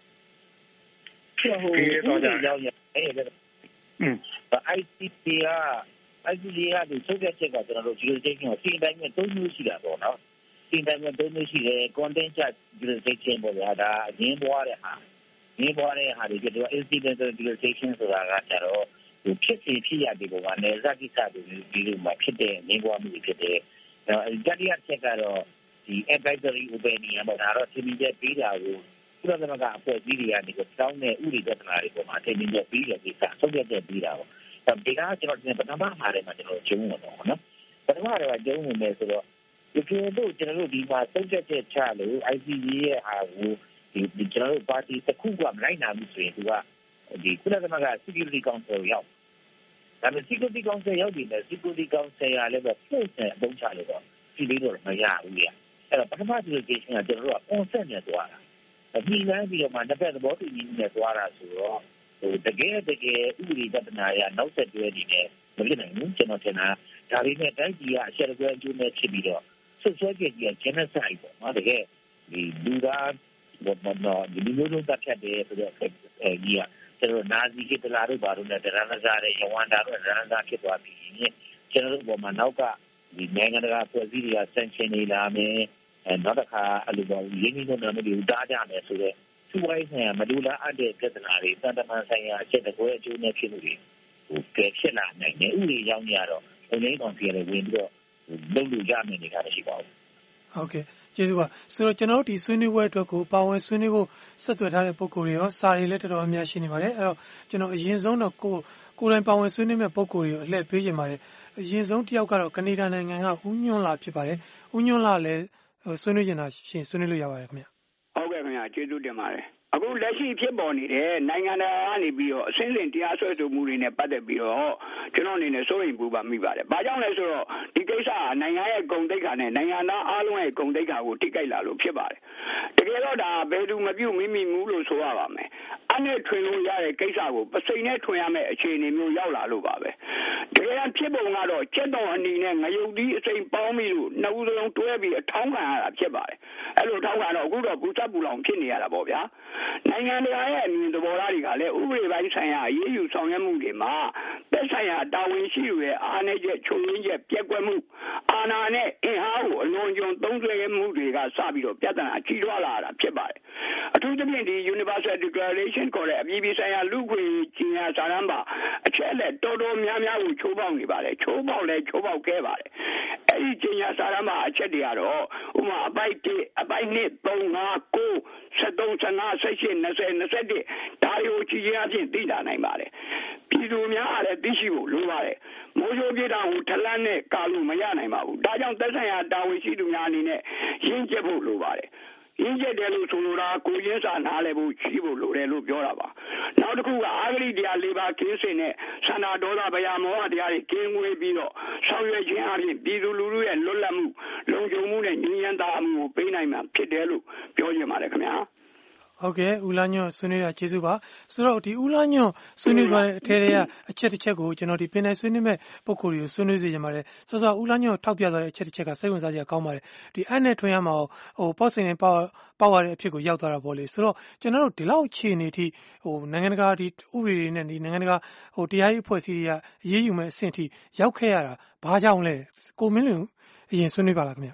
ICC ကဒီဆုံးဖြတ်ချက်ကကျွန်တော်တို့ jurisdiction ကိုစီးတိုင်းနဲ့၃မျိုးရှိတာပေါ့နော်စီးတိုင်းနဲ့၃မျိုးရှိတယ် contingent jurisdiction ပေါ့ဗျာဒါအရင်းပွားတဲ့ဟာတွေကျတော့ incidental jurisdiction ဆိုတာကကျတော့ဖြစ်စီဖြစ်ရတဲ့ပုံမှာနယ်စပ်ကိစ္စတွေဒီလိုမှဖြစ်တဲ့ငင်းပွားမှုတွေဖြစ်တယ်တတိယချက်ကတော့ဒီ advisory opinion ပေါ့ဒါတော့သင်္ကြန်ပေးတာကိုကုလသမဂ္ဂအဖွဲ့အစည်းတွေကနေတောင်းတဲ့ဥပဒေပြဿနာတွေပေါ်မှာသင်္ကြန်ပေးတဲ့ကိစ္စဆုံးဖြတ်ချက်ပေးတာပေါ့ဒီကကျွန်တော်ပထမမှားတယ်မှာကျွန်တော်ကျုံးမှာပေါ့နော်ပထမတော့ကျုံးနေမယ်ဆိုတော့ဒီလိုကျွန်တော်တို့ဒီမှာဆုံးဖြတ်ချက်ချလို့ ICC ရဲ့ဟာကိုဒီကျွန်တော်တို့ပါတီတစ်ခုကမလိုက်နိုင်ဘူးဆိုရင်သူကဒီကုလသမဂ္ဂ Security Council ရောက်ဒါပေမဲ့ Security Council ရောက်ပြီးတော့ Security Council ရလည်းပဲပုံစံအပုံချလို့တော့ဒီလိုတော့မရဘူးလေအဲ့တော့ပထမ jurisdiction ကကျွန်တော်တို့က consent နဲ့သွားတာဒီလမ်းပြီးတော့မှတစ်ဖက်သဘောတူညီမှုနဲ့သွားတာဆိုတော့တကယ်ဥပဒေပြဿနာရနောက်ဆက်တွဲနေတယ်မဖြစ်နိုင်ဘူးကျွန်တော်ထင်တာဒါလေးနဲ့တိုင်းပြည်ကအချက်အကွဲအကျိုးနဲ့ဖြစ်ပြီးတော့ဆွဆွဲကြည့်ကြ genocide ပေါ့နော်တကယ်ဒီလူသားဒီမျိုးလုံးတက်တဲ့ဆိုတော့ကြီးကကျွန်တော်နာဇီဟစ်တလာတို့ဘာလို့လဲဒရနဇာရဲ့ယဝန်တာတို့ဒရနဇာဖြစ်သွားပြီးကျွန်တော်တို့ပေါ်မှာနောက်ကဒီနိုင်ငံတကာဖွဲ့စည်းတွေက sanction နေလာမယ်နောက်တစ်ခါအဲ့လိုပေါ့ရင်းနှီးမြှုပ်နှံမှုတွေတားကြမယ်ဆိုတော့သူ့ဝိုင်းဆိုင်ရာမတူလားအပ်တဲ့ပြဿနာတွေတန်တမန်ဆိုင်ရာအချက်တကွဲအကျိုးနဲ့ဖြစ်မှုတွေကဲဖြစ်လာနိုင်တယ်ဥပဒေကြောင့်ရတော့အလေးကောင်စီရဝင်ပြီးတော့လုပ်လို့ရမယ်နေတာရှိပါဘူးဟုတ်ကဲ့ကျေးဇူးပါဆိုတော့ကျွန်တော်တို့ဒီဆွေးနွေးပွဲအတွက်ကိုပါဝင်ဆွေးနွေးဖို့ဆက်သွယ်ထားတဲ့ပုံကိုယ်တွေရောစာတွေလည်းတော်တော်များများရှိနေပါတယ်အဲ့တော့ကျွန်တော်အရင်ဆုံးတော့ကိုယ်တိုင်ပါဝင်ဆွေးနွေးမဲ့ပုံကိုယ်တွေကိုအလှည့်ပေးခြင်းပါတယ်အရင်ဆုံးတစ်ယောက်ကတော့ကနေဒါနိုင်ငံကဦးညွန့်လာဖြစ်ပါတယ်ဦးညွန့်လာလည်းဆွေးနွေးနေတာရှင်ဆွေးနွေးလို့ရပါတယ်ခင်ဗျဟုတ်ကဲ့ခင်ဗျကျေးဇူးတင်ပါတယ်အခုလက်ရှိဖြစ်ပေါ်နေတဲ့နိုင်ငံတော်ကနေပြီးတော့အစင်းစင်တရားစွဲဆိုမှုတွေနဲ့ပတ်သက်ပြီးတော့ကျွန်တော်အနေနဲ့စိုးရိမ်ပူပန်မိပါတယ်။ဘာကြောင့်လဲဆိုတော့ဒီကိစ္စကနိုင်ငံရဲ့ဂုဏ်သိက္ခာနဲ့နိုင်ငံသားအားလုံးရဲ့ဂုဏ်သိက္ခာကိုထိခိုက်လာလို့ဖြစ်ပါတယ်။တကယ်တော့ဒါဘယ်သူမပြုမိမှုလို့ဆိုရပါမယ်။အဲ့နဲ့ထွင်လို့ရတဲ့ကိစ္စကိုပစိန်နဲ့ထွင်ရမယ့်အခြေအနေမျိုးရောက်လာလို့ပါပဲ။တကယ်ဖြစ်ပုံကတော့ကျက်တော်အနေနဲ့ငရုတ်သီးအစိမ်ပေါင်းပြီးလို့နှစ်ဦးစလုံးတွဲပြီးအထောင်းခံရတာဖြစ်ပါတယ်။အဲ့လိုထောင်းခံတော့အခုတော့ဘူးဆက်ပူလောင်ဖြစ်နေရတာပေါ့ဗျာ။နိုင်ငံတကာရဲ့အမြင်သဘောထားတွေကလည်းဥပဒေပိုင်းဆိုင်ရာအရေးယူဆောင်ရွက်မှုတွေမှာသက်ဆိုင်ရာတာဝန်ရှိသူရဲ့အားနည်းချက်ချုပ်ရင်းချက်ပြက်ကွက်မှုအာဏာနဲ့အင်အားကိုအလွန်ကျွံသုံးစွဲမှုတွေကစပြီးတော့ပြဿနာကြီးထွားလာတာဖြစ်ပါတယ်အထူးသဖြင့်ဒီ Universal Declaration ခေါ်တဲ့အပြည်ပြည်ဆိုင်ရာလူ့ခွင့်ကြီးညာစာတမ်းပါအချက်အလက်တော်တော်များများကိုချိုးပေါက်နေပါတယ်ချိုးပေါက်ခဲ့ပါတယ်အဲ့ဒီကြီးညာစာတမ်းပါအချက်တွေကတော့ဥပမာအပိုက်1အပိုက်2 3 5 9 73 15 18 20 21ဒါတွေကိုကြည့်ရခြင်းသိလာနိုင်ပါတယ်ပြည်သူများအားလည်းသိရှိဖို့လိုပါတယ်မိုးကြိုးပြတာကိုထလန်းနဲ့ကာလို့မရနိုင်ပါဘူးဒါကြောင့်သက်ဆိုင်ရာတာဝန်ရှိသူများအနေနဲ့ရင်းကျက်ဖို့လိုပါတယ်ရင်းကျက်တယ်လို့ဆိုလိုတာကိုရင်းစာနားလည်ဖို့ရှိဖို့လိုတယ်လို့ပြောတာပါနောက်တစ်ခုကအာဂရိတရား၄ပါးကင်းစင်တဲ့ဆန္ဒဒေါသဗျာမောဟတရားတွေကင်းဝေးပြီးတော့ဆောင်ရွက်ခြင်းအပြင်ပြည်သူလူထုရဲ့လွတ်လပ်မှုလုံခြုံမှုနဲ့ညီညွတ်တာမှုကိုပေးနိုင်မှာဖြစ်တယ်လို့ပြောချင်ပါတယ်ခင်ဗျာဟုတ်ကဲ့ဦးလာညွန့်ဆွေးနွေးတာကျေးဇူးပါဆိုတော့ဒီဦးလာညွန့်ဆွေးနွေးသွားတဲ့အထက်ကအချက်တစ်ချက်ကိုကျွန်တော်ဒီပင်နိုင်ဆွေးနွေးမဲ့ပုံကိုယ်တွေကိုဆွေးနွေးစေချင်ပါတယ်ဆိုတော့ဦးလာညွန့်ထောက်ပြသွားတဲ့အချက်တစ်ချက်ကစိတ်ဝင်စားစရာကောင်းပါတယ်ဒီအနဲ့ထွင်ရမှာပေါ့စိန်နဲ့ပေါက်ရတဲ့အဖြစ်ကိုရောက်သွားတာပေါ့လေဆိုတော့ကျွန်တော်တို့ဒီလောက်အခြေအနေထိနိုင်ငံတကာဒီဥပဒေတွေနဲ့ဒီနိုင်ငံတကာတရားရေးအဖွဲ့အစည်းတွေကအရေးယူမဲ့အဆင့်ထိရောက်ခဲ့ရတာဘာကြောင့်လဲကိုမင်းလွင်အရင်ဆွေးနွေးပါလားခင်ဗျ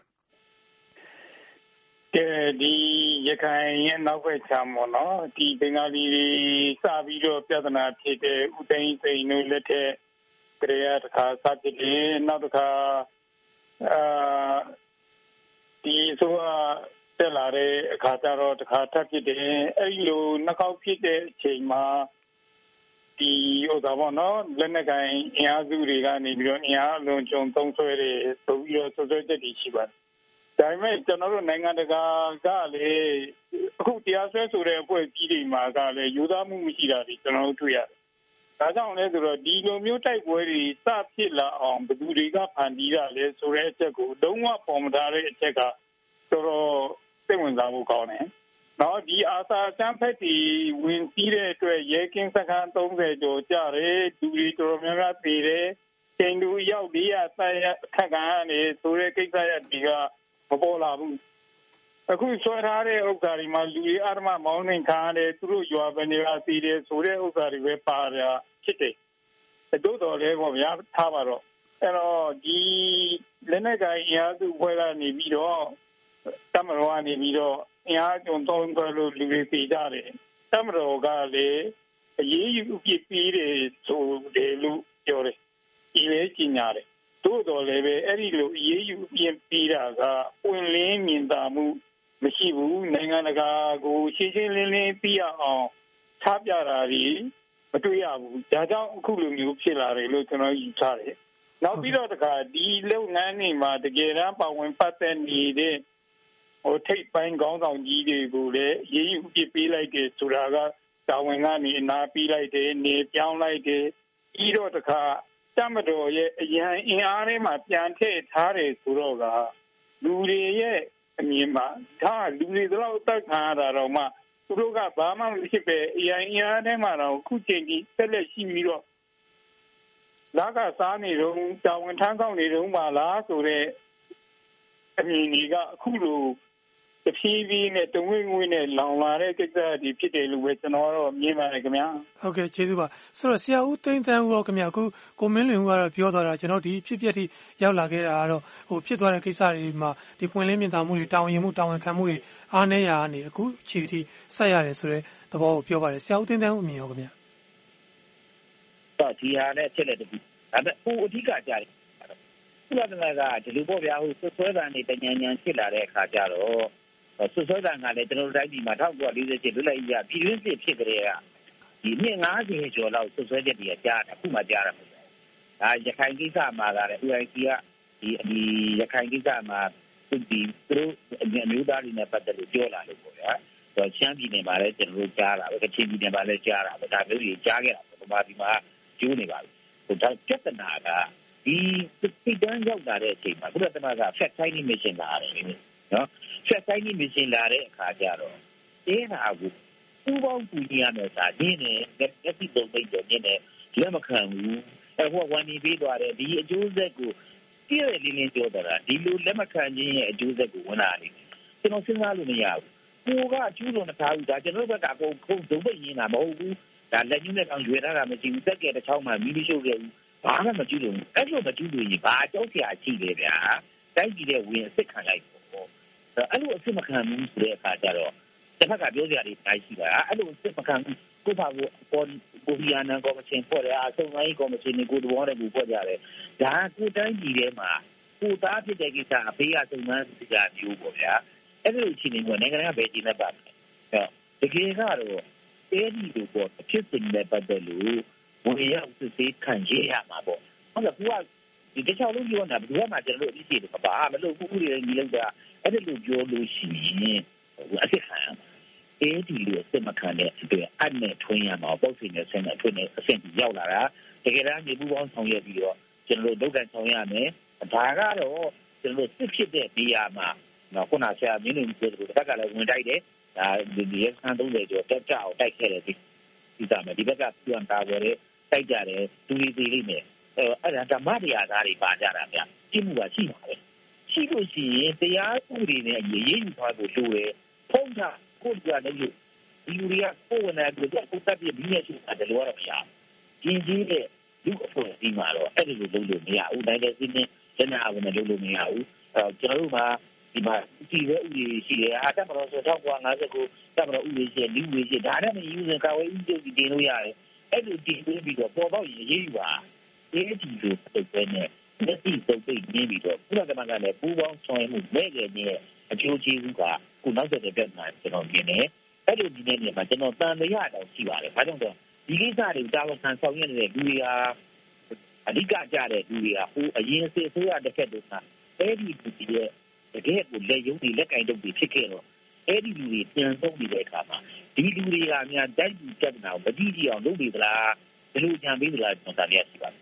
ဒီရခိုင်ရဲ့နောက်ဘက်ခြမ်းပေါ့နော်ဒီဘင်္ဂလီတွေစပြီးတော့ပြဿနာဖြစ်တဲ့ဥသိမ်းစိန်တို့လက်ထက်ကြရတစ်ခါစဖြစ်တယ်နောက်တစ်ခါဒီဆိုတက်လာတဲ့အခါကျတော့တစ်ခါထပ်ဖြစ်တယ်အဲ့လိုနှစ်ခေါက်ဖြစ်တဲ့အချိန်မှာဒီဥစ္စာပေါ့နော်လက်နက်ကိုင်အင်အားစုတွေကနေပြီးတော့အင်အားအလွန်ကျွံသုံးဆွဲတယ်ဆိုပြီးတော့ဆွဆွဲချက်တွေရှိပါတယ်ဒါပေမဲ့ကျွန်တော်တို့နိုင်ငံတကာကလည်းအခုတရားစွဲဆိုတဲ့အဖွဲ့အစည်းတွေမှာကလည်းယူသားမှုမရှိတာတွေကျွန်တော်တို့တွေ့ရတယ်။ဒါကြောင့်လည်းဆိုတော့ဒီလိုမျိုးတိုက်ပွဲတွေစဖြစ်လာအောင်ဘယ်သူတွေကဖန်တီးတာလဲဆိုတဲ့အချက်ကိုလုံးဝပေါ်မထားတဲ့အချက်ကတော်တော်စိတ်ဝင်စားဖို့ကောင်းတယ်။နော်ဒီအာစာချမ်းဖက်တီဝင်စီးတဲ့အတွက်ရဲကင်းစခန်း30ကျော်ကြတယ်လူတွေတော်တော်များများသေတယ်ကျချိန်တူရောက်ဒီရဆိုင်ရခက်ကန်ကနေဆိုတဲ့ကိစ္စရဒီကမပေါ်လာဘူးအခုဆွဲထားတဲ့ဥစ္စာတွေမှာလူတွေအာဓမ္မမောင်းနှင်ခံရတယ်သူတို့ရွာပနေပါစီတယ်ဆိုတဲ့ဥစ္စာတွေပဲပါတာဖြစ်တယ်တိုးတော်လဲပေါ့ဗျာထားပါတော့အဲ့တော့ဒီလက်နက်ကိုင်အင်အားစုဖွဲ့ကနေပြီးတော့တမတော်ကနေပြီးတော့အင်အားကျုံသုံးခွဲလို့လူတွေပြေးကြတယ်တမတော်ကလည်းအရေးယူပြစ်ပြီးတယ်ဆိုတယ်လို့ပြောတယ်ဒီလေကြီးညာတယ်တိုးတော်လည်းပဲအဲ့ဒီလိုအရေးယူပြစ်ပြီးတာကပွင့်လင်းမြင်သာမှုမရှိဘူးနိုင်ငံတကာကိုရှင်းရှင်းလင်းလင်းသိရအောင်ချပြတာဒီမတွေ့ရဘူးဒါကြောင့်အခုလိုမျိုးဖြစ်လာတယ်လို့ကျွန်တော်ယူဆတယ်နောက်ပြီးတော့တခါဒီလုပ်ငန်းတွေမှာတကယ်တမ်းပါဝင်ပတ်သက်နေတဲ့ထိပ်ပိုင်းခေါင်းဆောင်ကြီးတွေကိုလည်းရေးယူပြစ်ပေးလိုက်တယ်ဆိုတာကတာဝန်ကနေအနာပေးလိုက်တယ်နေပြောင်းလိုက်တယ်ပြီးတော့တခါတမတော်ရဲ့အရန်အင်အားထဲမှာပြန်ထည့်ထားတယ်ဆိုတော့ကလူတွေရဲ့အမြင်မှာဒါလူတွေတော့အသက်ခံရတာတော့မှသူတို့ကဘာမှမဖြစ်ပဲအရန်အင်အားထဲမှာတော့ခုချိန်ကြီးဆက်လက်ရှိပြီးတော့လာကစားနေတော့တာဝန်ထမ်းဆောင်နေတော့မှလားဆိုတော့အမြင်ကြီးကအခုလိုတဖြည်းဖြည်းနဲ့တဝင်းဝင်းနဲ့လောင်လာတဲ့ကိစ္စတွေဖြစ်တယ်လို့ပဲကျွန်တော်တော့မြင်ပါတယ်ခင်ဗျာဟုတ်ကဲ့ကျေးဇူးပါဆိုတော့ဆရာဦးသိန်းသန်းဦးရောခင်ဗျာအခုကိုမင်းလွင်ဦးကတော့ပြောသွားတာကျွန်တော်ဒီဖြစ်ပျက်ထိရောက်လာခဲ့တာကတော့ဖြစ်သွားတဲ့ကိစ္စတွေမှာဒီပွင့်လင်းမြင်သာမှုတွေတာဝန်ယူမှုတာဝန်ခံမှုတွေအားနည်းရာကနေအခုအခြေအထိဆက်ရတယ်ဆိုတဲ့သဘောကိုပြောပါတယ်ဆရာဦးသိန်းသန်းဦးအမြင်ရောခင်ဗျာတော့ဒီဟာနဲ့ဖြစ်လက်တခုဒါပေမဲ့ဟိုအဓိကကြားတယ်ကုလသမဂ္ဂကဒီလိုပေါ့ဗျာဟိုဆွဲတန်နေတညံညံဖြစ်လာတဲ့အခါကျတော့ဆွဲတန်ကလည်းကျွန်တော်တို့တိုင်းပြည်မှာ1948လွတ်လပ်ရေးရပြည်တွင်းစစ်ဖြစ်ကြတဲ့ကဒီနှစ်90ကျော်လောက်ဆွဲချက်တွေကကြားတယ်အခုမှကြားတာမဟုတ်ဘူးဒါရခိုင်ကိစ္စမှာကလည်း UIC ကဒီရခိုင်ကိစ္စမှာသူတို့အမျိုးသားတွေနဲ့ပတ်သက်လို့ပြောလာလို့ပေါ့ဗျာရှမ်းပြည်နယ်မှာလည်းကျွန်တော်တို့ကြားတာပဲကချင်ပြည်နယ်မှာလည်းကြားတာပဲဒါမျိုးတွေကြားခဲ့တာပေါ့ဗမာပြည်မှာကျိုးနေပါပြီဒါပြဿနာကဒီစိတ်တန်းရောက်လာတဲ့အချိန်မှာကုလသမဂ္ဂ fact finding mission လာတယ်နော် fact finding mission လာတဲ့အခါကျတော့အဲ့ဒါကိုပူပေါင်းပူညီရမယ်စာရင်းနဲ့လက်ရှိသုံးသိမ့်တယ်နည်းနည်းလက်မခံဘူးအဲ့ဟိုဝန်ကြီးပေးသွားတယ်ဒီအကျိုးဆက်ကိုပြည့်ရင်းပြောတာဒီလိုလက်မခံခြင်းရဲ့အကျိုးဆက်ကိုဝင်လာတယ်ကျွန်တော်စဉ်းစားလို့မရဘူးကိုကအကျိုးလို့မထားဘူးဒါကျွန်တော်ဘက်ကအကုန်ခုံဒုံပိတ်ရင်းတာမဟုတ်ဘူးဒါလက်ညှိုးနဲ့ကောင်ရွေထားတာမရှိဘူးတက်ကဲတစ်ချောင်းမှမီးမရှို့ခဲ့ဘူးဘာမှမကြည့်လို့အဲ့လိုမကြည့်လို့ရင်ဘာကြောက်စရာရှိလဲဗျာတိုက်ကြည့်တဲ့ဝင်အစ်စ်ခံလိုက်ပေါ့အဲ့လိုအစ်စ်မခံဘူးဆိုတဲ့အခါကျတော့တစ်ဖက်ကပြောစရာတွေတိုင်းရှိတာအဲ့လိုအစ်စ်မခံဘူးကိုပါကိုဟီယာနန်ကော်မရှင်ဖွဲ့တယ်အဆုံပိုင်းကော်မရှင်ကိုတဘောနဲ့ကိုဖွဲ့ကြတယ်ဒါကိုတိုင်းပြည်ထဲမှာကိုသားဖြစ်တဲ့ကိစ္စအဖေးအဆုံမှန်းစကားမျိုးပေါ့ဗျာအဲ့လိုချင်းနေကနိုင်ငံကဘယ်ကျင်းနေပါ့တကယ်ကတော့အဲ့ဒီလိုပေါ့ဖြစ်နေတဲ့ပတ်သက်လို့ဝင်ရောက်စစ်ဆေးခံရရမှာပေါ့ဟုတ်လားကိုကဒီတခြားလုံးပြောနေတာဘယ်တော့မှကျွန်တော်တို့အစ်စ်တွေပါမလို့ခုတွေညီလောက်တာအဲ့ဒါလိုပြောလို့ရှိရင်အစ်စ်ခံအဲ့ဒီလိုစမခံတဲ့အတွက်အနဲ့ထွင်းရမှာပေါ့စိနဲ့ဆင်းတဲ့ထွင်းနဲ့အဆင့်ရောက်လာတာတကယ်တမ်းဒီပူပေါင်းဆောင်ရွက်ပြီးတော့ကျွန်တော်တို့ဒုက္ခဆောင်ရမယ်ဒါကတော့ကျွန်တော်တို့စစ်ဖြစ်တဲ့နေရာမှာနော်ခုနဆရာမင်းတို့ပြောတဲ့ဘက်ကလည်းဝင်တိုက်တယ်ဒါဒီရဆန်း30ကျော်တက်ကြအောင်တိုက်ခဲ့တယ်ဒီသားမယ်ဒီဘက်ကပြန်တာပဲတိုက်ကြတယ်တူလီသေးလေးနဲ့အဲ့ဒါဓမ္မတရားသားတွေပါကြတာဗျကြည့်မှုကရှိပါပဲရှိလို့ရှိရင်တရားဥပဒေနဲ့အရေးယူသွားဖို့လိုတယ်ဖုံးတာကိုကြတယ်ဒီလူတွေကကိုယ်ဝင်လာပြီးတော့ကိုယ်တပ်ပြီးပြီးနေရှိတယ်လို့ရပါဗျာကျင်းကြီးတဲ့လူအဖွဲ့ဒီမှာတော့အဲ့ဒီလိုလုပ်လို့မရဘူးတိုင်းတဲ့စီးနေကျန်တာဝင်လုပ်လို့မရဘူးကျွန်တော်တို့မှာဒီမှာဒီရဲ့ဥပဒေရှိတယ်အားတက်မလို့ဆိုတော့1959တက်မလို့ဥပဒေရှိလူဥပဒေရှိဒါနဲ့မယူရင်ကာဝေးဥပဒေတင်လို့ရတယ်အဲ့လိုတင်ပြီးတော့ပေါ်တော့ရေးယူပါအဲ့ဒီလိုပုံစံနဲ့လက်ရှိသုံးသိနေပြီးတော့ကုလသမဂ္ဂနဲ့ပူးပေါင်းဆောင်ရွက်မှုမဲ့ခဲ့တဲ့အကျိုးကျေးဇူးကခုနောက်ဆက်တဲ့ပြဿနာကျွန်တော်မြင်တယ်အဲ့လိုဒီနေ့နေမှာကျွန်တော်တန်တရားတောင်ရှိပါတယ်ဘာကြောင့်လဲဒီကိစ္စတွေတာဝန်ခံဆောင်ရွက်နေတဲ့လူတွေဟာအဓိကကြတဲ့လူတွေဟာဟိုအရင်စစ်အစိုးရတစ်ခက်တည်းကအဲ့ဒီလူတွေရဲ့တကယ်ကိုလက်ယုံတွေလက်ကင်တုပ်တွေဖြစ်ခဲ့တော့အဲ့ဒီလူတွေပြန်ဆုံးနေတဲ့အခါမှာဒီလူတွေကများတိုက်ပြီးပြဿနာကိုမကြည့်ကြအောင်လုပ်နေသလားဘယ်လိုကြံပေးသလားကျွန်တော်တရားရှိပါတယ်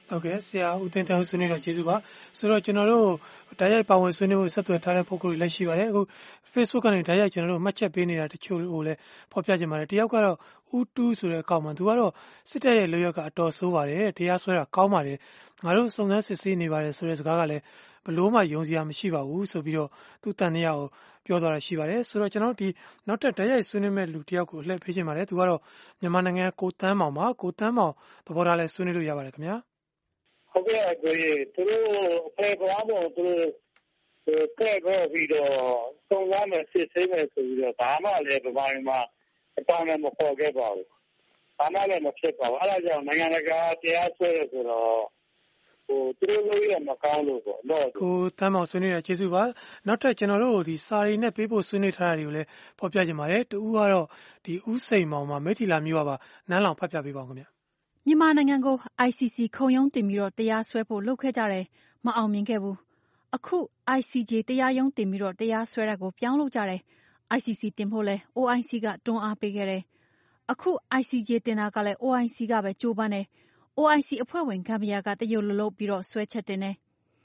ဟုတ်ကဲ့ဆရာဦးတင်တန်းဆွေးနွေးတော့ကျေးဇူးပါဆိုတော့ကျွန်တော်တို့တိုက်ရိုက်ပါဝင်ဆွေးနွေးဖို့ဆက်သွယ်ထားတဲ့ပုဂ္ဂိုလ်တွေလည်းရှိပါတယ်အခု Facebook ကနေတိုက်ရိုက်ကျွန်တော်တို့မှတ်ချက်ပေးနေတာတချို့ကိုလည်းဖော်ပြကြပါတယ်တယောက်ကတော့ဦးတူးဆိုတဲ့အကောင့်မှာသူကတော့စစ်တပ်ရဲ့လုပ်ရက်ကအတော်ဆိုးပါတယ်တရားစွဲတာကောင်းပါတယ်ငါတို့စုံစမ်းစစ်ဆေးနေပါတယ်ဆိုတဲ့စကားကလည်းဘလို့မှယုံစရာမရှိပါဘူးဆိုပြီးတော့သူတန်တရားကိုပြောသွားတာရှိပါတယ်ဆိုတော့ကျွန်တော်ဒီနောက်ထပ်တိုက်ရိုက်ဆွေးနွေးမဲ့လူတယောက်ကိုလှည့်ပေးခြင်းပါတယ်သူကတော့မြန်မာနိုင်ငံကိုတန်းမောင်ပါကိုတန်းမောင်သဘောထားလဲဆွေးနွေးလို့ရပါတယ်ခင်ဗျာဟုတ်ကဲ့ကိုကြီးသူတို့အဖွဲ့ကွာတော့သူတို့ကဲတော့ပြီးတော့စုံစမ်းမယ်စစ်ဆေးမယ်ဆိုပြီးတော့ဘာမှလည်းဗမာပြည်မှာအတောင်းလည်းမပေါ်ခဲ့ပါဘူးဘာမှလည်းမဖြစ်ပါဘူးအဲ့ဒါကြောင့်နိုင်ငံတကာတရားစွဲရဆိုတော့သူတို့လုပ်ရမကောင်းလို့ပေါ့တော့ကိုတန်းမောင်ဆွေးနွေးရကျေးဇူးပါနောက်ထပ်ကျွန်တော်တို့ဒီစာရီနဲ့ပေးဖို့ဆွေးနွေးထားတာတွေကိုလည်းဖော်ပြကြပါတယ်တူဦးကတော့ဒီဦးစိန်မောင်မှာမိထီလာမျိုးပါနန်းလောင်ဖတ်ပြပေးပါဦးခင်ဗျမြန်မာနိုင်ငံကို ICC ခုံရုံးတင်ပြီးတော့တရားစွဲဖို့လုပ်ခဲ့ကြတယ်မအောင်မြင်ခဲ့ဘူးအခု ICJ တရားရုံးတင်ပြီးတော့တရားစွဲတာကိုပြောင်းလုပ်ကြတယ် ICC တင်ဖို့လဲ OIC ကတွန်းအားပေးခဲ့တယ်အခု ICJ တင်တာကလည်း OIC ကပဲကြိုးပမ်းတယ် OIC အဖွဲ့ဝင်ဂမ်ဘီယာကတရုတ်လိုလုပ်ပြီးတော့ဆွဲချက်တင်တယ်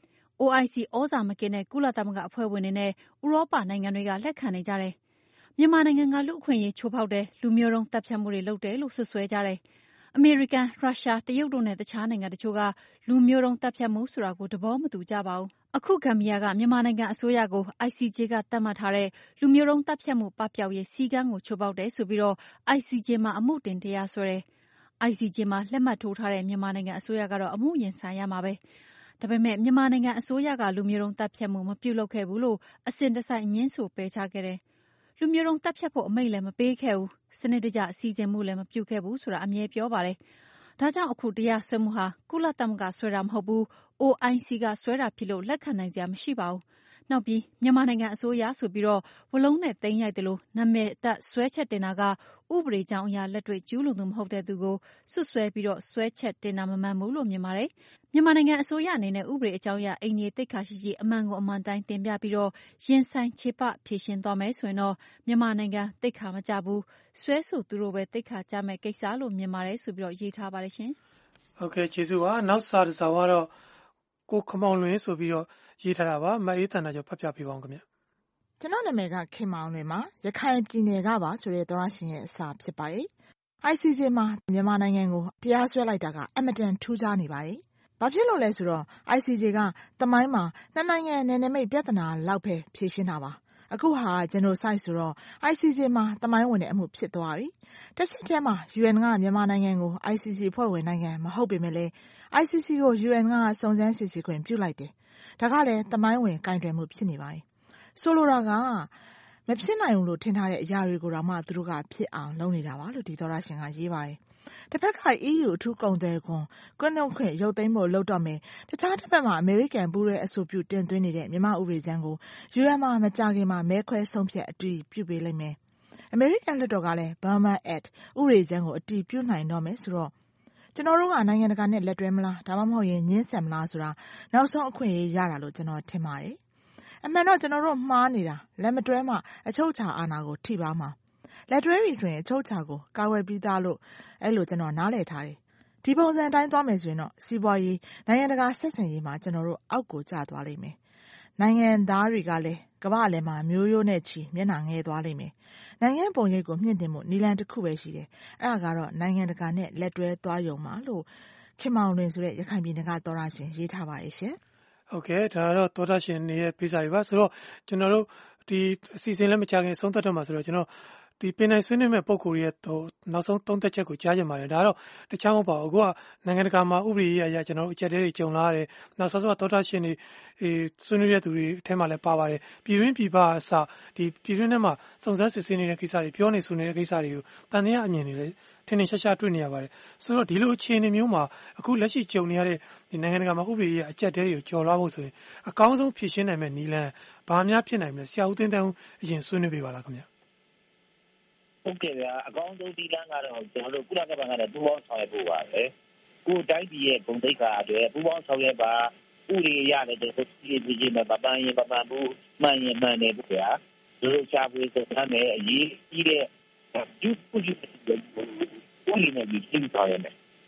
OIC ဩဇာမကင်းတဲ့ကုလသမဂ္ဂအဖွဲ့ဝင်တွေနဲ့ဥရောပနိုင်ငံတွေကလက်ခံနေကြတယ်မြန်မာနိုင်ငံကလူ့အခွင့်အရေးချိုးဖောက်တယ်လူမျိုးတုံးတပ်ဖြတ်မှုတွေလုပ်တယ်လို့ဆွဆွဲကြတယ်အမေရိကန်ရုရှားတရုတ်တို့နဲ့တခြားနိုင်ငံတချို့ကလူမျိုးတုံးတပ်ဖြတ်မှုဆိုတာကိုသဘောမတူကြပါဘူးအခုဂမ်ဘီယာကမြန်မာနိုင်ငံအစိုးရကို ICJ ကသတ်မှတ်ထားတဲ့လူမျိုးတုံးတပ်ဖြတ်မှုပပျောက်ရေးစည်းကမ်းကိုချိုးဖောက်တယ်ဆိုပြီးတော့ ICJ မှာအမှုတင်တရားစွဲတယ် ICJ မှာလက်မှတ်ထိုးထားတဲ့မြန်မာနိုင်ငံအစိုးရကတော့အမှုရင်ဆိုင်ရမှာပဲဒါပေမဲ့မြန်မာနိုင်ငံအစိုးရကလူမျိုးတုံးတပ်ဖြတ်မှုမပြုလုပ်ခဲ့ဘူးလို့အစဉ်တစိုက်ညှင်းဆိုပယ်ချခဲ့တယ်လူမျိုးတုံးတပ်ဖြတ်ဖို့အမိန့်လည်းမပေးခဲ့ဘူးစနစ်တကျအစီအစဉ်မှုလည်းမပြုခဲ့ဘူးဆိုတာအမြဲပြောပါတယ်ဒါကြောင့်အခုတရားစွဲမှုဟာကုလသမဂ္ဂဆွဲတာမဟုတ်ဘူး OIC ကဆွဲတာဖြစ်လို့လက်ခံနိုင်စရာမရှိပါဘူးနောက်ပြီးမြန်မာနိုင်ငံအစိုးရဆိုပြီးတော့ဝလုံးနဲ့သိမ်းရိုက်တယ်လို့နာမည်တပ်ဆွဲချက်တင်တာကဥပဒေကြောင်းအရာလက်တွေ့ကျူးလွန်သူမဟုတ်တဲ့သူကိုဆွဆွဲပြီးတော့ဆွဲချက်တင်တာမမှန်ဘူးလို့မြင်ပါတယ်မြန်မာနိုင်ငံအစိုးရအနေနဲ့ဥပဒေအကြောင်းအရာအိမ်ကြီးတိတ်ခါရှိရှိအမှန်ကိုအမှန်တိုင်းတင်ပြပြီးတော့ရင်ဆိုင်ခြေပဖြေရှင်းသွားမယ်ဆိုရင်တော့မြန်မာနိုင်ငံတိတ်ခါမကြဘူးဆွဲဆိုသူတို့ပဲတိတ်ခါကြမဲ့ကိစ္စလို့မြင်ပါတယ်ဆိုပြီးတော့ရေးထားပါတယ်ရှင်ဟုတ်ကဲ့ကျေးဇူးပါနောက်စာတစ်စောင်ကတော့ကိုခမောင်လွင်ဆိုပြီးတော့ရေးထားတာပါမအေးတန်တာကြောင့်ဖတ်ပြပေးပါအောင်ခင်ဗျကျွန်တော်နာမည်ကခင်မောင်လွင်ပါရခိုင်ပြည်နယ်ကပါဆိုတဲ့သောရရှင်ရဲ့အစာဖြစ်ပါတယ် ICC မှာမြန်မာနိုင်ငံကိုတရားစွဲလိုက်တာကအမတန်ထူးခြားနေပါတယ်ဘာဖြစ်လို့လဲဆိုတော့ ICJ ကသမိုင်းမှာနှစ်နိုင်ငံနယ်နိမိတ်ပြဿနာလောက်ပဲဖြေရှင်းတာပါအခုဟာဂျနိုဆိုက်ဆိုတော့ ICJ မှာသမိုင်းဝင်တဲ့အမှုဖြစ်သွားပြီတစ်ဆက်တည်းမှာ UN ကမြန်မာနိုင်ငံကို ICC ဖွဲ့ဝင်နိုင်ငံမဟုတ်ပေမဲ့လည်း ICC ကို UN ကစုံစမ်းစစ်ဆေးခွင့်ပြုလိုက်တယ်ဒါကလည်းသမိုင်းဝင်ကင်တွယ်မှုဖြစ်နေပါတယ်ဆိုလိုတာကမဖြစ်နိုင်ဘူးလို့ထင်ထားတဲ့အရာတွေကိုတော့မှသူတို့ကဖြစ်အောင်လုပ်နေတာပါလို့ဒီသောရရှင်ကရေးပါတယ်တစ်ဖက်က EU အထူးကုန်သွယ်ခွန်ကွန်းနှုတ်ခွင့်ရုပ်သိမ်းဖို့လုပ်တော့မယ်တခြားတစ်ဖက်မှာအမေရိကန်ပူးရဲအဆိုပြုတင်သွင်းနေတဲ့မြန်မာဥပဒေကြမ်းကို UN မှာမကြခင်မှာမဲခွဲဆုံးဖြတ်အတည်ပြုပေးလိုက်မယ်အမေရိကန်လွှတ်တော်ကလည်း Burma Act ဥပဒေကြမ်းကိုအတည်ပြုနိုင်တော့မယ်ဆိုတော့ကျွန်တော်တို့ကနိုင်ငံတကာနဲ့လက်တွဲမလားဒါမှမဟုတ်ရင်ညှင်းဆန်မလားဆိုတာနောက်ဆုံးအခွင့်အရေးရတာလို့ကျွန်တော်ထင်ပါတယ်အမှန်တော့ကျွန်တော်တို့မှားနေတာလက်မတွဲမှအချုပ်အခြာအာဏာကိုထိပါမှာလက်တွဲပြီဆိုရင်အချုပ်အခြာကိုကာကွယ်ပြီးသားလို့အဲ့လိုကျွန်တော်နားလည်ထားတယ်ဒီပုံစံတိုင်းသွားမယ်ဆိုရင်တော့စီးပွားရေးနိုင်ငံတကာဆက်ဆံရေးမှာကျွန်တော်တို့အောက်ကိုကျသွားလိမ့်မယ်နိုင်ငံသားတွေကလည်းကမ္ဘာလည်းမှာမျိုးရိုးနဲ့ချီမျက်နှာငဲသွားလိမ့်မယ်နိုင်ငံပုံရိပ်ကိုမြင့်တင်မှုနီလန်တစ်ခုပဲရှိတယ်အဲ့ဒါကတော့နိုင်ငံတကာနဲ့လက်တွဲသွားရုံမှာလို့ခင်မောင်လွင်ဆိုတဲ့ရခိုင်ပြည်နယ်ကသောရရှင်ရေးထားပါရဲ့ရှင်ဟုတ်ကဲ့ဒါကတော့သောတာရှင်နေရဲ့ပေးစာတွေပါဆိုတော့ကျွန်တော်တို့ဒီအစီအစဉ်လည်းမကြခင်ဆုံးသက်တော့မှာဆိုတော့ကျွန်တော်ဒီပင်နိုင်ဆွေးနွေးမဲ့ပုံကိုယ်ရဲ့နောက်ဆုံးသုံးသက်ချက်ကိုကြားကြပါတယ်ဒါကတော့တခြားမဟုတ်ပါဘူးအခုကနိုင်ငံတကာမှာဥပဒေရေးအရာကျွန်တော်တို့အချက်တွေကြုံလာရတယ်နောက်ဆောစောသောတာရှင်တွေဆွေးနွေးတဲ့သူတွေအထက်မှာလည်းပါပါတယ်ပြည်တွင်းပြည်ပအစဒီပြည်တွင်းထဲမှာစုံစမ်းစစ်ဆေးနေတဲ့ကိစ္စတွေပြောနေဆိုနေတဲ့ကိစ္စတွေကိုတန်တရားအမြင်တွေလည်းထင်ထင်ရှားရှားတွေ့နေရပါတယ်ဆိုတော့ဒီလိုအခြေအနေမျိုးမှာအခုလက်ရှိကြုံနေရတဲ့ဒီနိုင်ငံတကာမှာဥပဒေရေးအချက်တွေကိုကျော်လွှားဖို့ဆိုရင်အကောင်းဆုံးဖြေရှင်းနိုင်မဲ့နည်းလမ်းဘာများဖြစ်နိုင်မလဲဆရာဦးသိန်းတန်းအရင်ဆွေးနွေးပေးပါလားခင်ဗျဟုတ်ကဲ့ဗျာအကောင်းဆုံးဒီလမ်းကတော့ကျွန်တော်တို့ကုလသမဂ္ဂနဲ့ပူးပေါင်းဆောင်ရွက်ဖို့ပါပဲကိုယ်တိုင်းပြည်ရဲ့ဂုဏ်သိက္ခာအတွက်ပူးပေါင်းဆောင်ရွက်ပါဥပဒေရတယ်တဲ့ပြည်ပြည်မှာပပန်းရင်ပပန်းဘူးမှန်ရင်မှန်တယ်ဗျာတို့ချာပွေးစမ်းမယ်အရေးကြီးတဲ့ကျူးကျူးဥပဒေနဲ့ဒီသိဆောင်ရမယ်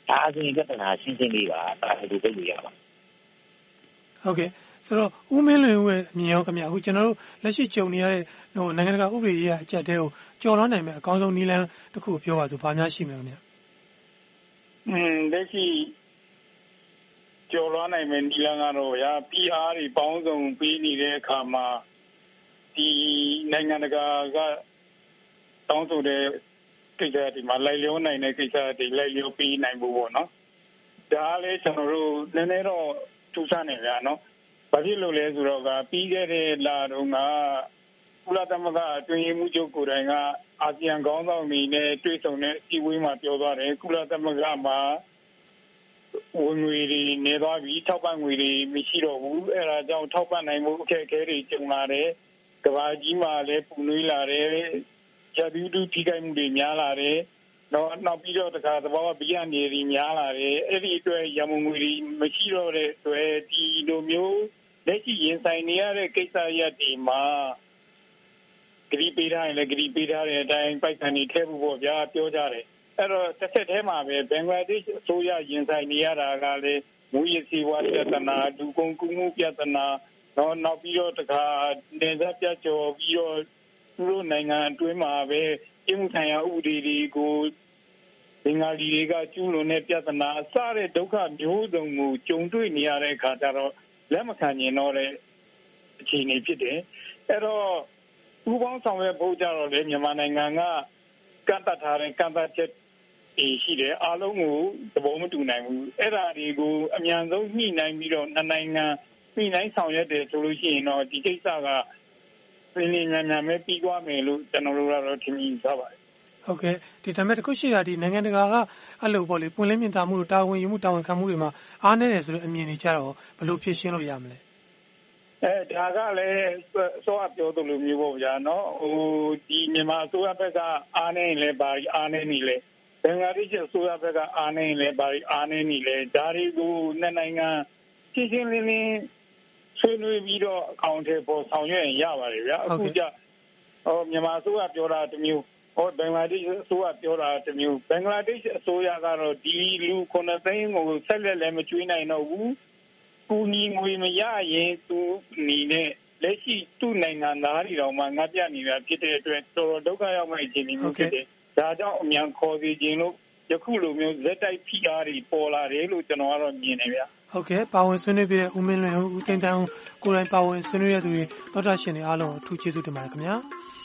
ဒါဆိုရင်ပြဿနာရှင်းရှင်းလေးပါဒါလည်းလုပ်လို့ရပါဟုတ်ကဲ့ဆိုတော့ဦးမင်းလွင်ဦးရဲ့အမြင်ရောခင်ဗျအခုကျွန်တော်တို့လက်ရှိကြုံနေရတဲ့နိုင်ငံတကာဥပဒေရေးအကြက်တဲကိုကျော်လွှားနိုင်မယ့်အကောင်းဆုံးနည်းလမ်းတစ်ခုပြောပါစို့ဘာများရှိမလဲခင်ဗျလက်ရှိကျော်လွှားနိုင်မယ့်နည်းလမ်းကတော့PR တွေပေါင်းစုံပြီးနေတဲ့အခါမှာဒီနိုင်ငံတကာကတောင်းဆိုတဲ့ကိစ္စတွေမှာလိုက်လျောနိုင်တဲ့ကိစ္စတွေလိုက်လျောပြီးနိုင်ဖို့ပေါ့နော်ဒါလည်းကျွန်တော်တို့နည်းနည်းတော့ထူးဆန်းနေကြနော်ဘာဖြစ်လို့လဲဆိုတော့ပြီးခဲ့တဲ့လတုန်းကကုလသမဂ္ဂအတွင်းရေးမှူးချုပ်ကိုယ်တိုင်ကအာဆီယံခေါင်းဆောင်တွေနဲ့တွေ့ဆုံတဲ့အစည်းအဝေးမှာပြောသွားတယ်ကုလသမဂ္ဂမှာဝင်ငွေတွေနေသွားပြီးထောက်ပံ့ငွေတွေမရှိတော့ဘူးအဲဒါကြောင့်ထောက်ပံ့နိုင်မှုအခက်အခဲတွေကြုံလာတယ်ကမ္ဘာကြီးမှာလည်းပူနွေးလာတယ်ဂျာဒူးတူထိခိုက်မှုတွေများလာတယ်နောက်ပြီးတော့တခါသဘောကဘီယန်တွေများလာတယ်အဲ့ဒီအတွက်ရမုံငွေတွေမရှိတော့တဲ့အတွက်ဒီလိုမျိုးလက်ရှိရင်ဆိုင်နေရတဲ့ကိစ္စရပ်တွေမှာဂရီပေးထားရင်လည်းဂရီပေးထားတဲ့အတိုင်းပိုက်ဆံတွေထည့်ဖို့ပေါ့ဗျာပြောကြတယ်အဲ့တော့တစ်ဆက်တည်းမှာပဲဘင်္ဂလားဒေ့ရှ်အစိုးရရင်ဆိုင်နေရတာကလည်းမူရစီဝါပြဿနာဒုကုန်းကူမှုပြဿနာနောက်ပြီးတော့တခါနေဆက်ပြတ်ကျော်ပြီးတော့သူတို့နိုင်ငံအတွင်းမှာပဲကျင်းမှုဆိုင်ရာဥပဒေတွေကိုဘင်္ဂါလီတွေကကျူးလွန်တဲ့ပြဿနာအစတဲ့ဒုက္ခမျိုးစုံကိုကြုံတွေ့နေရတဲ့အခါကျတော့လက်မခံနိုင်တော့တဲ့အခြေအနေဖြစ်တယ်အဲ့တော့ပူးပေါင်းဆောင်ရွက်ဖို့ကြတော့လေမြန်မာနိုင်ငံကကန့်သတ်ထားတဲ့ကန့်သတ်ချက်ရှိတယ်အားလုံးကိုသဘောမတူနိုင်ဘူးအဲ့ဒါတွေကိုအမြန်ဆုံးညှိနှိုင်းပြီးတော့နိုင်ငံညှိနှိုင်းဆောင်ရွက်တယ်ဆိုလို့ရှိရင်တော့ဒီကိစ္စကပြည်နေမြန်ပဲပြီးသွားမယ်လို့ကျွန်တော်တို့ကတော့ထင်မြင်ထားပါတယ်ဟုတ်ကဲ့ဒီဒါမဲ့တခုရှိတာဒီနိုင်ငံတကာကအဲ့လိုပေါ့လေပွင့်လင်းမြင်သာမှုတာဝန်ယူမှုတာဝန်ခံမှုတွေမှာအားနည်းတယ်ဆိုတဲ့အမြင်တွေကြတော့ဘယ်လိုဖြေရှင်းလို့ရမလဲဒါကလည်းစောအပြောသလိုမျိုးပေါ့ဗျာနော်ဒီမြန်မာအစိုးရဘက်ကအားနည်းရင်လည်းဘာကြီးအားနည်းနေလဲဘင်္ဂလားဒေ့ရှ်အစိုးရဘက်ကအားနည်းရင်လည်းဘာကြီးအားနည်းနေလဲဒါတွေကိုနှစ်နိုင်ငံရှင်းရှင်းလင်းလင်းဆွေးနွေးပြီးတော့အကောင့်ထဲပေါ်ဆောင်ရွက်ရင်ရပါတယ်ဗျာအခုကျမြန်မာအစိုးရပြောတာတစ်မျိုးဘင်္ဂလားဒေ့ရှ်အစိုးရပြောတာတစ်မျိုးဘင်္ဂလားဒေ့ရှ်အစိုးရကတော့ဒီလူ9သိန်းကိုဆက်လက်လည်းမကျွေးနိုင်တော့ဘူးကူညီငွေမရရင်သူနေနဲ့လက်ရှိသူ့နိုင်ငံသားတွေတောင်မှငတ်ပြနေတာဖြစ်တဲ့အတွက်တော်တော်ဒုက္ခရောက်မဲ့အခြေအနေမျိုးဖြစ်တယ်ဒါကြောင့်အမြန်ခေါ်စီခြင်းလို့ယခုလိုမျိုးဇက်တိုက်ဖိအားတွေပေါ်လာတယ်လို့ကျွန်တော်ကတော့မြင်နေဗျာဟုတ်ကဲ့ပါဝင်ဆွေးနွေးပြတဲ့ဦးမင်းလွင်ဦးတင်တန်းကိုယ်တိုင်ပါဝင်ဆွေးနွေးရတဲ့သူတွေသောတာရှင်တွေအားလုံးအထူးကျေးဇူးတင်ပါတယ်ခင်ဗျာ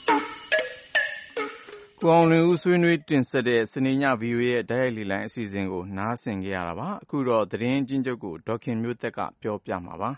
ကိုအောင်လွင်ဦးဆွေးနွေးတင်ဆက်တဲ့စနေည VOA ရဲ့တိုက်ရိုက်လေလိုင်းအစီအစဉ်ကိုနားဆင်ကြရတာပါအခုတော့သတင်းအကျဉ်းချုပ်ကိုဒေါခင်မျိုးသက်ကပြောပြမှာပါ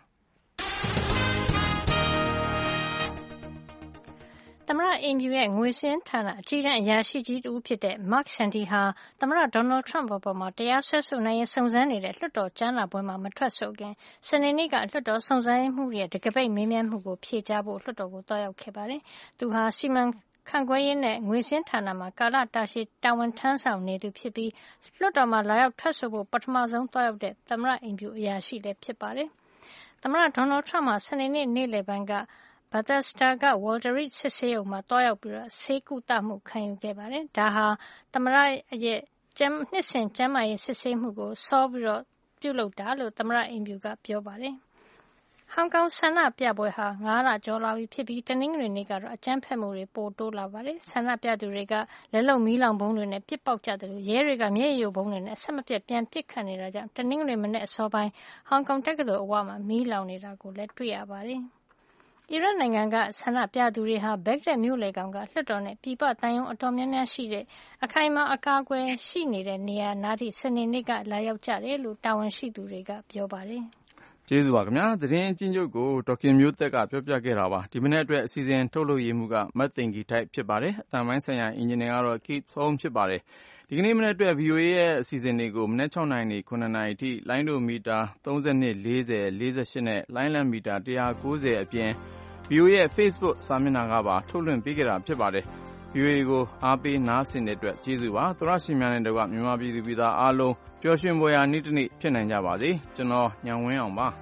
သမ္မတအိမ်ဖြူရဲ့ငွေစင်းဌာနအကြီးတန်းအရာရှိကြီးတဦးဖြစ်တဲ့ Mark Sandy ဟာသမ္မတ Donald Trump အပေါ်တရားစွဲဆိုနိုင်ရေးစုံစမ်းနေတဲ့လွှတ်တော်ကြားနာပွဲမှာမထွက်ဆိုခင်စနေနေ့ကလွှတ်တော်စုံစမ်းမှုရဲ့တံခါးပိတ်မေးမြန်းမှုကိုဖြေကြားဖို့လွှတ်တော်ကိုသွားရောက်ခဲ့ပါတယ်။သူဟာစီမံခန့်ခွဲရေးနဲ့ငွေစင်းဌာနမှာကာလတာရှည်တာဝန်ထမ်းဆောင်နေသူဖြစ်ပြီးလွှတ်တော်မှာလာရောက်ထွက်ဆိုဖို့ပထမဆုံးသွားရောက်တဲ့သမ္မတအိမ်ဖြူအရာရှိလည်းဖြစ်ပါတယ်။သမ္မတ Donald Trump ဟာစနေနေ့နေ့လယ်ပိုင်းကBethesda က Walter Reed စစ်ဆေးရုံမှာတွားရောက်ပြီးဆေးကုသမှုခံယူခဲ့ပါတယ်။ဒါဟာသမ္မတရဲ့နှစ်စဉ်ကျန်းမာရေးစစ်ဆေးမှုကိုစောပြီးပြုလုပ်တာလို့သမ္မတအိမ်ဖြူကပြောပါတယ်။ဟောင်ကောင်ဆန္ဒပြပွဲဟာ9လကျော်လာပြီဖြစ်ပြီးတနင်္ဂနွေနေ့ကတော့အကြမ်းဖက်မှုတွေပိုတိုးလာပါတယ်။ဆန္ဒပြသူတွေကလက်လုံမီးလောင်ဗုံးတွေနဲ့ပစ်ပေါက်ကြတယ်လို့ရဲတွေကမျက်ရည်ယိုဗုံးတွေနဲ့ဆက်မပြတ်ပြန်ပစ်ခတ်နေတာကြောင့်တနင်္ဂနွေမနေ့အစောပိုင်းဟောင်ကောင်တက္ကသိုလ်အဝမှာမီးလောင်နေတာကိုလည်းတွေ့ရပါတယ်။အီရတ်နိုင်ငံကဆန္ဒပြသူတွေဟာဘက်ဂဒက်မြို့လယ်ကောင်ကလွှတ်တော်နဲ့ပြည်ပသံရုံးအတော်များများရှိတဲ့အခိုင်အမာအကာအကွယ်ရှိနေတဲ့နေရာနားထိစနေနေ့ကလာရောက်ကြတယ်လို့တာဝန်ရှိသူတွေကပြောပါတယ်။ကျေးဇူးပါခင်ဗျာ။သတင်းအကျဉ်းချုပ်ကိုဒေါခင်မျိုးသက်ကပြောပြခဲ့တာပါ။ဒီမနေ့အတွက်အစီအစဉ်ထုတ်လုပ်ရေးမှုကမတ်သိင်္ဂီထိုက်ဖြစ်ပါတယ်။အသံပိုင်းဆိုင်ရာအင်ဂျင်နီယာကတော့ Keith Home ဖြစ်ပါတယ်။ဒီကနေ့မနေ့အတွက် VOA ရဲ့အစီအစဉ်တွေကိုမနေ့6နိုင်နေ9နိုင်အထိလိုင်းဒိုမီတာ32 40 48နဲ့လိုင်းလံမီတာ190အပြင်VOA ရဲ့ Facebook စာမျက်နှာကပါထုတ်လွှင့်ပေးခဲ့တာဖြစ်ပါတယ်။ VOA ကိုအားပေးနားဆင်တဲ့အတွက်ကျေးဇူးပါ။သောရရှိများနဲ့တကွမြန်မာပြည်သူပြည်သားအားလုံးပျော်ရွှင်ဖွယ်ရာနေ့တစ်နေ့ဖြစ်နိုင်ကြပါစေ။ကျွန်တော်ညောင်ဝင်းအောင်ပါ။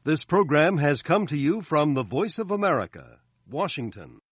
This program has come to you from the Voice of America, Washington.